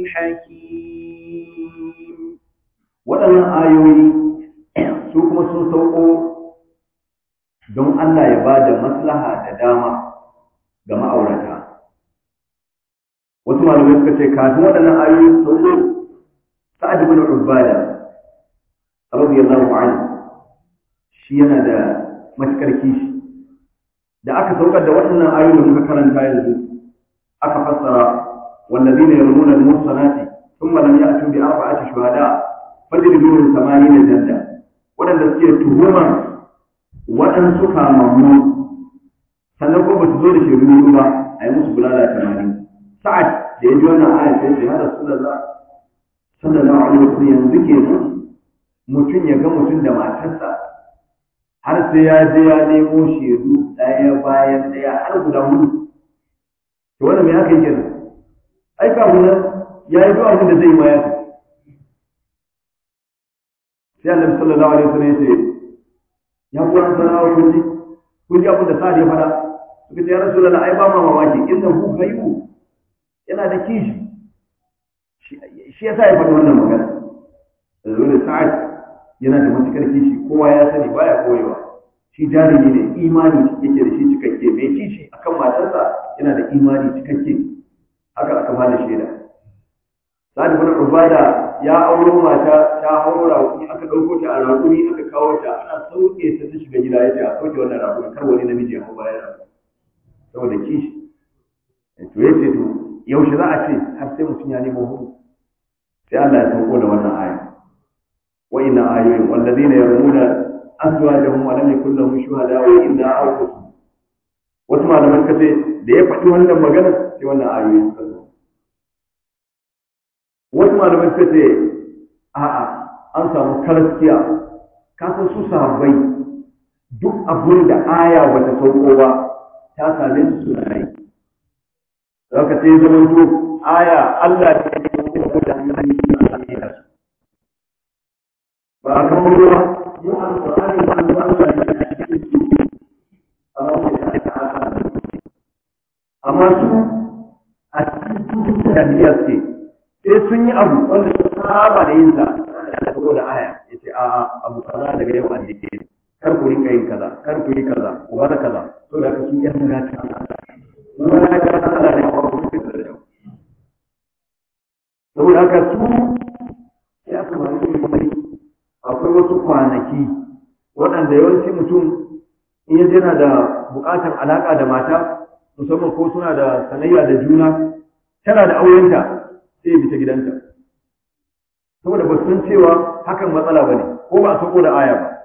S2: حكيم.
S1: waɗannan ayoyi su kuma sun sauko don Allah ya ba da maslaha da dama ga ma'aurata. Wasu malamai suka ce kafin waɗannan ayoyi su sauko, Sa'ad ibn Ubada radiyallahu anhu shi yana da matukar kishi. Da aka saukar da waɗannan ayoyi da muka karanta yanzu, aka fassara wallazina yarmuna al-muhsanati thumma lam ya'tu bi arba'ati shuhada fajliduhum thamanina jalda. Waɗanda suke tuhuma waɗansu kamammu sannan ko ba su zo da shaidu ba a yi musu bulala tamanin. Sa'ad da ya ji wannan aya sai ce ya Rasulullah sallallahu alaihi wasallam yanzu kenan mutum ya ga mutum da matarsa har sai ya je ya nemo shaidu ɗaya bayan ɗaya har guda hudu. To wannan me haka yake nan? Ai kafin nan ya yi duk abin da zai yi ma ya fi. Sai Annabi sallallahu alaihi wasallam ya ce ya kuwa sanawa kun ji kun ji abin da Sa'ad ya faɗa. Suka ce ya Rasulullah ai ba ma mamaki innahu ghayyu yana da kishi. Shi yasa ya faɗi wannan magana. Dole Sa'ad yana da matukar kishi, kowa ya sani baya koyewa. Shi jarumi ne, imani yake da shi cikakke, mai kishi akan matarsa yana da imani cikakke. Haka aka ba da shaida. Sa'ad ibn Ubada ya auro mata ta haura kuɗi, aka ɗauko ta a raƙumi aka kawo ta, ana sauke ta ta shiga gida yace a sauke wannan raƙumi kar wani namiji ya hau bayan raƙumi. Saboda kishi. To yace to yaushe za a ce har sai mutum ya nemo hudu. Sai Allah ya sauko da wannan aya. وإن آيوين والذين يرمون أزواجهم ولم يكن لهم شهداء إلا أنفسهم. واسمع لما كتي da ya faɗi wannan magana sai wannan ayoyi suka zo. Wasu malamai suka ce a'a an samu karaskiya, ka san su sahabbai duk abin da aya bata sauko ba ta same su suna yi. Zaka sai zamanto aya Allah ne ya sauko da hanyoyi da su. Ba a kan ruwa mu alƙur'ani ba mu Allah ya cikin su amma su a cikin jami'a ce sai sun yi abu wanda su saba da yin sa da ko da aya yace a a abu kaza daga yau an dake kar ku rinka yin kaza kar ku yi kaza ku bar kaza to da su yan gata mu ya ga Allah ne ko ku fitar da yau saboda haka su ya kamata su yi akwai wasu kwanaki waɗanda yawanci mutum in yaje yana da buƙatar alaƙa da mata musamman ko suna da sanayya da juna tana da aurenta sai ya bi ta gidanta saboda ba san cewa hakan matsala ba ne ko ba a sako da aya ba.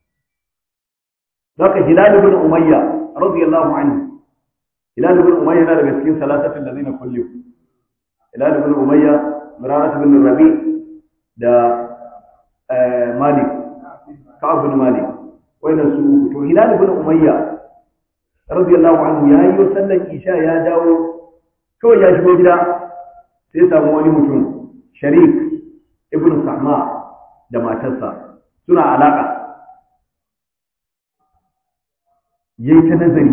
S1: Zaka Hilal ibn Umayya radiyallahu anhu, Hilal ibn Umayya yana daga cikin salatatul ladina kullu. Hilal ibn Umayya, Murarah ibn Rabi da Malik, Ka'ab ibn Malik, wannan su uku. To Hilal ibn Umayya radiyallahu anhu ya yi sallan isha ya dawo kawai ya shigo gida sai ya samu wani mutum Sharik ibn Sahma da matarsa suna alaka. Yayi ta nazari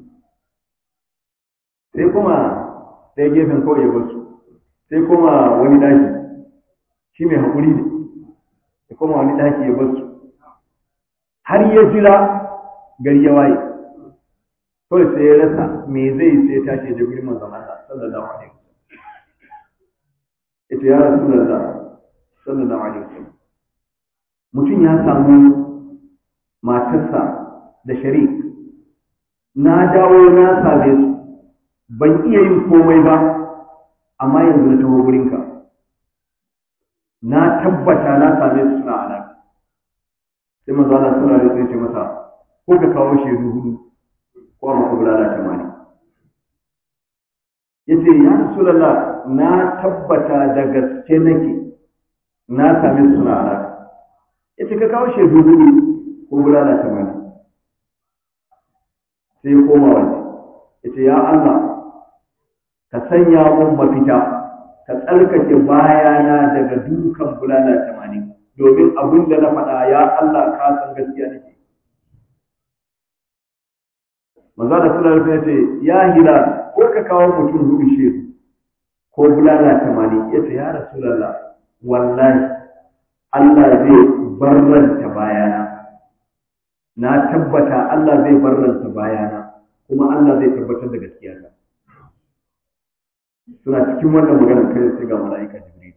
S1: sai kuma sai gefen kawai ya basu sai kuma wani daki shi mai haƙuri ne sai kuma wani daki ya basu har ya jira gari ya waye kawai sai ya rasa me zai sai tashi da gurin manzon Allah sallallahu alaihi wasallam. Ita ya Rasulullah sallallahu alaihi wasallam, mutum ya samu matarsa da Sharik, na dawo na same su ban iya yin komai ba amma yanzu na taho gurinka na tabbata na same su suna alaƙa. Sai manzo Allah sallallahu alaihi wasallam ya ce masa ko ka kawo shaidu hudu ko ma ku bulala tamani. Yace ya Rasulullah na tabbata da gaske nake na same su suna alaƙa. Yace ka kawo shaidu hudu ko bulala tamani. Sai koma wani yace ya Allah ka sanya mun mafita ka tsarkake bayana daga dukan bulala tamanin domin abin da na faɗa ya Allah ka san gaskiya nake manzo da sallallahu alaihi wasallam ya ce ya Hilal ko ka kawo mutum hudu shi ko bulala tamanin ya ce ya Rasulullah wallahi Allah zai barranta bayana na tabbata Allah zai barranta bayana kuma Allah zai tabbatar da gaskiya ta suna cikin wannan maganar kai sai ga mala'ika Jibril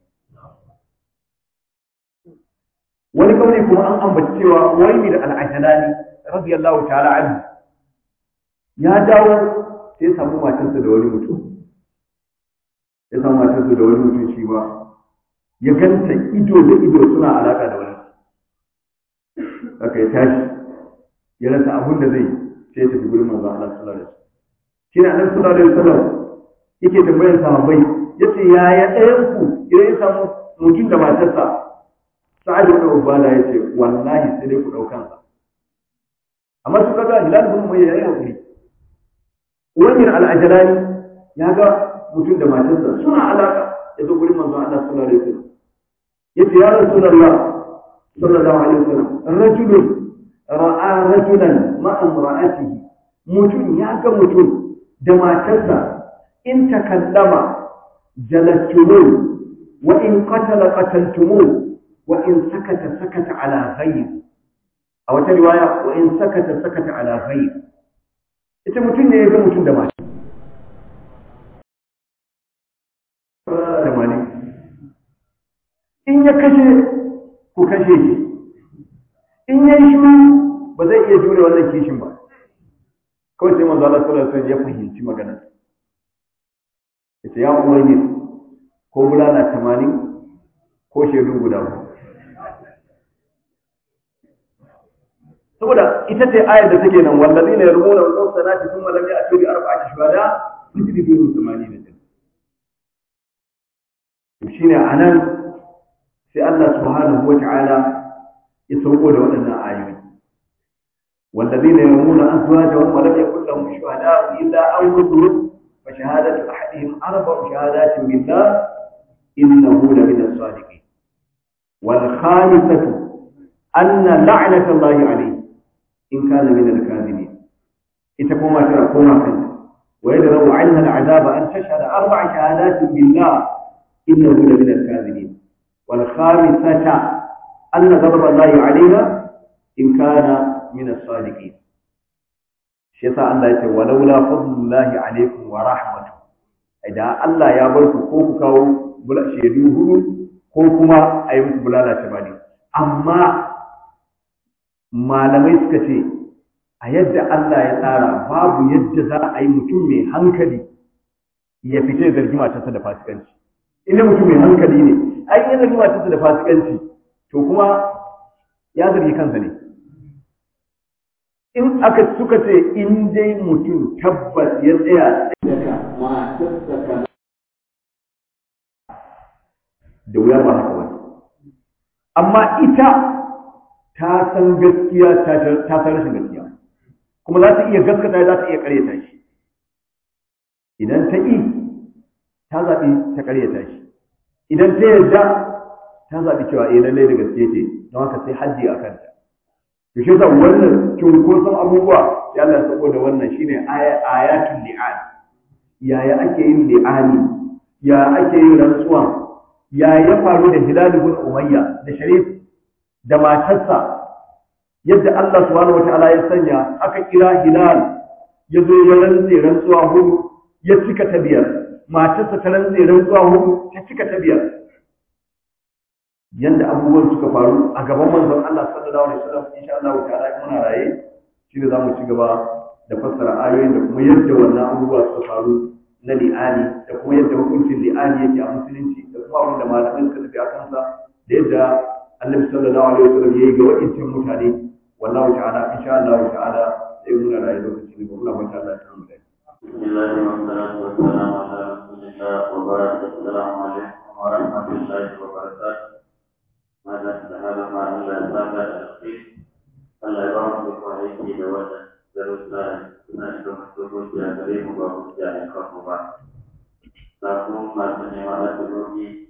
S1: wani kauli kuma an ambaci cewa Uwaymir al-Ajlani radiyallahu ta'ala anhu ya dawo sai samu matarsa da wani mutum ya samu matarsa da wani mutum shi ba ya ganta ido da ido suna alaka da wani aka ya tashi ya rasa abin da zai sai ya tafi gurin manzo Allah sallallahu alaihi wasallam shi ne annabi sallallahu alaihi wasallam yake tambayar sahabbai yace yaya ɗayan ku idan ya samu mutum da matarsa Sa'ad ibn Ubada yace wallahi sai dai ku daukan sa amma suka ga Hilal bin Umayya yayi hakuri Uwaymir al-Ajlani ya ga mutum da matarsa suna alaka ya zo gurin manzo Allah sallallahu alaihi wasallam yace ya Rasulullah sallallahu alaihi wasallam rajulun ra'a rajulan ma'a imra'atihi mutum ya ga mutum da matarsa in takallama jalattumu wa in qatala qataltumu wa in sakata sakata ala ghayr a wata riwaya wa in sakata sakata ala ghayr ita mutum ne ya ga mutum da matarsa in ya kashe ku kashe shi in ya yi shiru ba zai iya jure wannan kishin ba kawai sai manzo Allah sallallahu alaihi wasallam ya fahimci magana yace ya uwaye ko bulala tamanin ko shedu guda ku saboda ita ce ayar da take nan wallazina yarmuna al-muhsanati thumma lam ya'tu bi arba'ati shuhada fajliduhum thamanina to shine anan sai Allah subhanahu wata'ala ya sauko da waɗannan ayoyi wallazina yarmuna azwajahum wa lam yakul lahum shuhada illa anfusuhum fa shahadatu ahadihim arba'u shahadatin billah innahu la min as-sadiqin wal khamisatu anna la'nata Allahi alayhi in kana min al-kadhibin ita kuma tana koma kanta wa yadrabu 'anha al-'adaba an tashhada arba'a shahadatin billah innahu la min al-kadhibin والخامسة أن غضب الله عليها إن كان من الصادقين شيطان الله يقول ولولا فضل الله عليكم ورحمته إذا الله يبارك كوكو كاو بلا شيدوه كوكما أيوك بلا لا تبالي أما ما لم يسكتي أيد الله يتارى باب يجزا أي متومي هنكلي يفتي ذرجما تسد فاسكنش إلا متومي هنكلي ne ai yana zuwa ta da fasikanci to kuma ya zargi kansa ne in aka suka ce in dai mutum tabbas ya tsaya daga matarsa da wuya ba haka wani amma ita ta san gaskiya ta san rashin gaskiya kuma za ta iya gaskata za ta iya karyata shi idan ta yi ta zaɓi ta karyata shi idan ta yarda ta zaɓi cewa eh lallai da gaske ce don haka sai hajji a kanta to shi yasa wannan cunkoson abubuwa ya Allah ya sako da wannan shine ayatul li'an yaya ake yin li'ani ya ake yin rantsuwa ya ya faru da Hilal ibn Umayya da Sharif da matarsa yadda Allah subhanahu wataala ya sanya aka kira Hilal ya zo ya rantse rantsuwa hudu ya cika ta biyar matarsa ta rantse rantsuwa hudu ta cika ta biyar yanda abubuwan suka faru a gaban manzon Allah sallallahu alaihi wasallam insha Allah ta'ala muna raye shi ne zamu ci gaba da fassara ayoyin da kuma yadda wannan abubuwa suka faru na li'ani da kuma yadda hukuncin li'ani yake a musulunci da kuma wanda malamai suka tafi a kansa da yadda Annabi sallallahu alaihi wasallam yayi ga wa'incan mutane wallahu ta'ala insha Allah ta'ala sai muna raye lokacin da muna mata Allah ta mu dai
S3: bismillahir rahmanir rahim ala rasulillah wa barakatuh assalamu alaikum wa rahmatullahi wa barakatuh ماذا هذا ما الله تعالى الخير الله يبارك فيك وعليك لوجه درسنا نشر الدروس يا كريم وبارك يا كرم لكم ما سمعنا تلوكي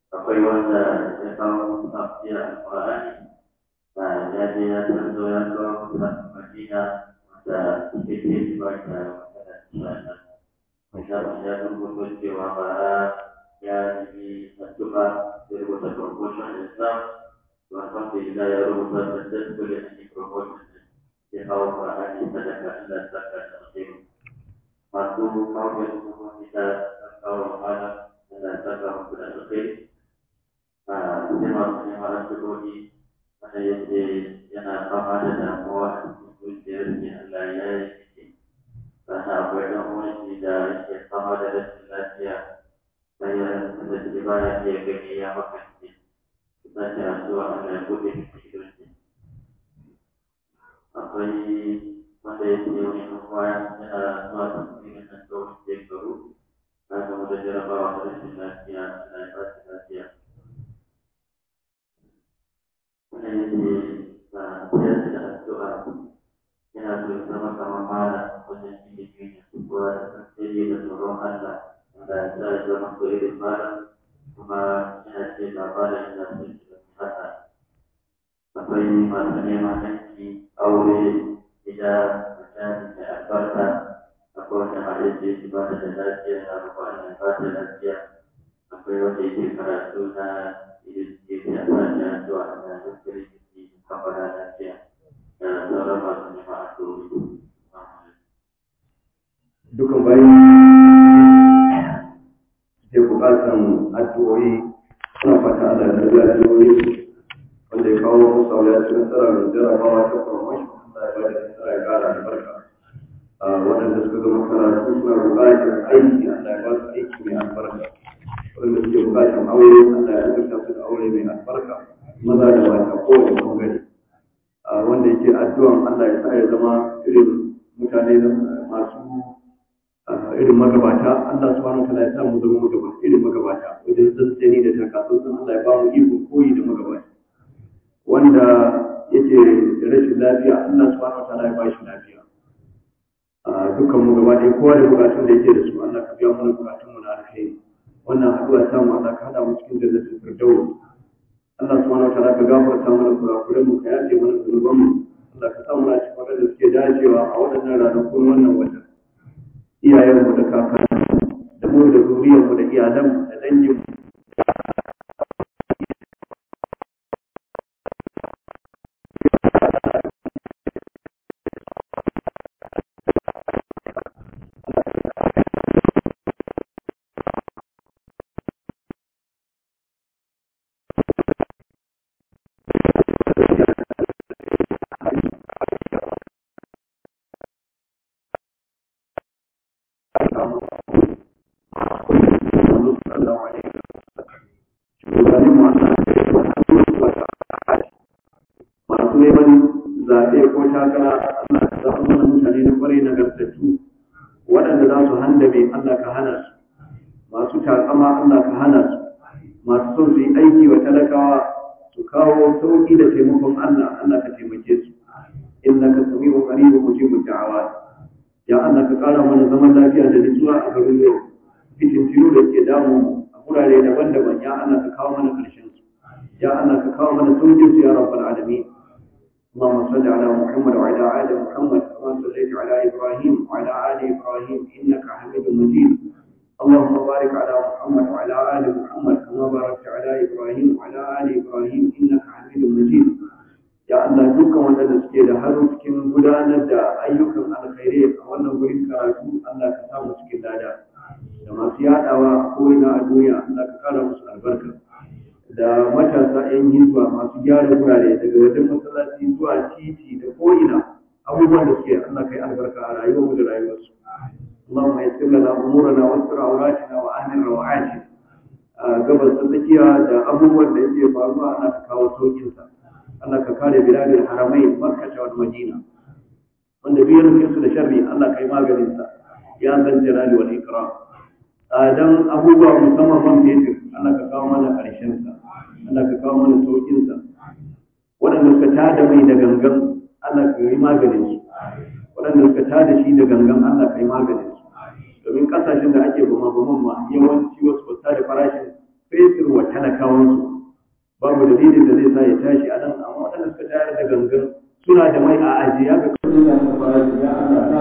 S3: akwai wanda ya kawo tafiya a Qur'ani ba ya je ya tarzo ya kawo ta Madina wanda suke ke ba ta magana insha Allah ya rubuta cewa ba ya yi addu'a da rubuta promotion Islam to alhamdulillah ya rubuta da dukkan da promotion ya kawo Qur'ani sadaka Allah saka da alheri masu kawo da kuma kita kawo mana da saka da alheri a cikin masu neman addu'o'i wanda yake yana fama da damuwa a cikin zuciyar ne Allah ya yi sannan akwai ɗan uwanci da yake fama da rashin lafiya bayan da shi baya iya gani ya makance sannan ya zuwa Allah ya buɗe shi idonci akwai wanda yake wani kuma yana zuwa tasirin nan tsawon shekaru na gama da jarabawa da rashin lafiya Allah ya ba shi lafiya wannan yake na tiyar da addu'a yana so ya zama kamar mala wajen ilimi da kuwa da tsantsiri da tsoron Allah wanda ya sa ya zama so irin mala kuma yana ce labarin yana so ya zama haka akwai masu neman aiki aure gida mutane mai albarka akwai wanda ma yake shi ba da lafiya na ruwa ne ba da lafiya akwai wanda yake karatu na idan yake a sani a zuwa na dukkan yake kamar lafiya da sauran masu neman addu'o'i
S1: dukan bayan ke bukatan addu'o'i suna fata Allah da ya addu'o'i wanda ya kawo musu sauya cikin tsara mai jarabawa ta promotion Allah ya bada nasara ya kara albarka waɗanda suka zama karatu suna bukatar aiki Allah ya ba su aiki mai albarka wanda suke bukatar aure Allah ya albarka su da aure mai albarka maza da mata kowane bangare wanda yake addu'an Allah ya sa ya zama irin mutane masu irin magabata Allah subhanahu wa ta'ala ya sa mu zama magabata irin magabata wajen tsantsani da takatsun Allah ya ba mu iko koyi da magabata wanda yake da rashin lafiya Allah subhanahu wa ta'ala ya ba shi lafiya dukkan mu gaba ɗaya kowa da bukatun da yake da su Allah ka biya mana bukatun mu na alkhairi wannan haɗuwa ta mu Allah ka hada mu cikin jannatin firdaus Allah subhanahu wa ta'ala ka gafarta mana kurakuren mu ka yafe mana zunuban mu Allah ka sa mu a cikin wadanda suke dacewa a waɗannan ranakun wannan wata iyayen mu da kakanni da mu da zuriyar mu da iyalan mu da dangin mu sauki da taimakon Allah Allah ka taimake su innaka sami'un qaribun mujibud da'awat ya Allah ka kara mana zaman lafiya da nutsuwa a garin yau cikin tiro da ke damu a gurare daban-daban ya Allah ka kawo mana karshen su ya Allah ka kawo mana saukin su ya rabbal alamin اللهم صل على محمد وعلى آل محمد كما صليت على إبراهيم وعلى آل إبراهيم إنك حميد مجيد اللهم بارك على محمد وعلى آل محمد كما باركت على إبراهيم وعلى آل إبراهيم إنك حميد مجيد يا الله dukkan wanda suke da hannu cikin gudanar da ayyukan alkhairi a wannan gurin karatu Allah ka sa mu cikin lada da masu yadawa ko ina a duniya Allah ka kara musu albarka da matasa yan hizba masu gyara gurare daga wajen masallaci zuwa titi da ko ina abubuwan da suke Allah kai albarka a rayuwar da rayuwarsu اللهم يسر لنا امورنا واستر عوراتنا وامن روعاتنا gabas ta tsakiya da abubuwan da yake faruwa ana ka kawo saukin sa Allah ka kare biladul haramai Makka da Madina wanda biyar ke su da sharri Allah kai maganin sa ya san jalali wal ikram dan abubuwa musamman man fetur Allah ka kawo mana karshen sa Allah ka kawo mana saukin sa wadanda suka tada mai da gangan Allah ka yi maganin su wadanda suka tada shi da gangan Allah ka yi maganin su domin kasashen da ake bama baman ma yawanci wasu kwasta da farashin fetur wa talakawa dalilin da zai sa ya tashi a nan, amma waɗanda suka tayar da gangan suna da mai a ajiya ga kudin da suka fara ya Allah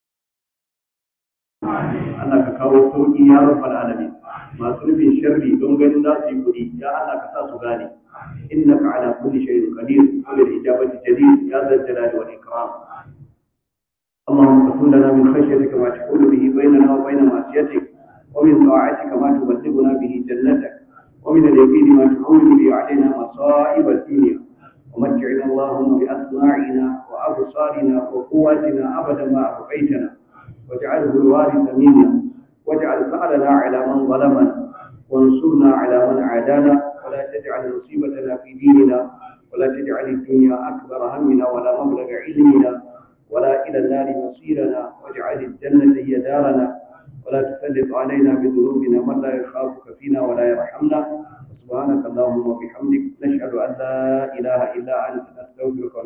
S1: Allah ka kawo sauki ya rabbal alamin. masu rufin sharri don ganin za su yi kuɗi ya Allah ka sa su gane innaka ala kulli shay'in qadir wa lil ijabati jadir ya zal jalali wal ikram. اللهم اقسم لنا من خشيتك ما تحول به بيننا وبين معصيتك ومن طاعتك ما تبلغنا به جنتك ومن اليقين ما تحول به علينا مصائب الدنيا ومتعنا اللهم بأسماعنا وأبصارنا وقواتنا أبدا ما أبقيتنا واجعله الوارث منا واجعل ثأرنا على من ظلمنا وانصرنا على من عادانا ولا تجعل مصيبتنا في ديننا ولا تجعل الدنيا أكبر همنا ولا مبلغ علمنا ولا إلى النار مصيرنا واجعل الجنة هي دارنا ولا تسلط علينا بذنوبنا من لا يخافك فينا ولا يرحمنا. سبحانك اللهم وبحمدك نشهد أن لا إله إلا أنت نستغفرك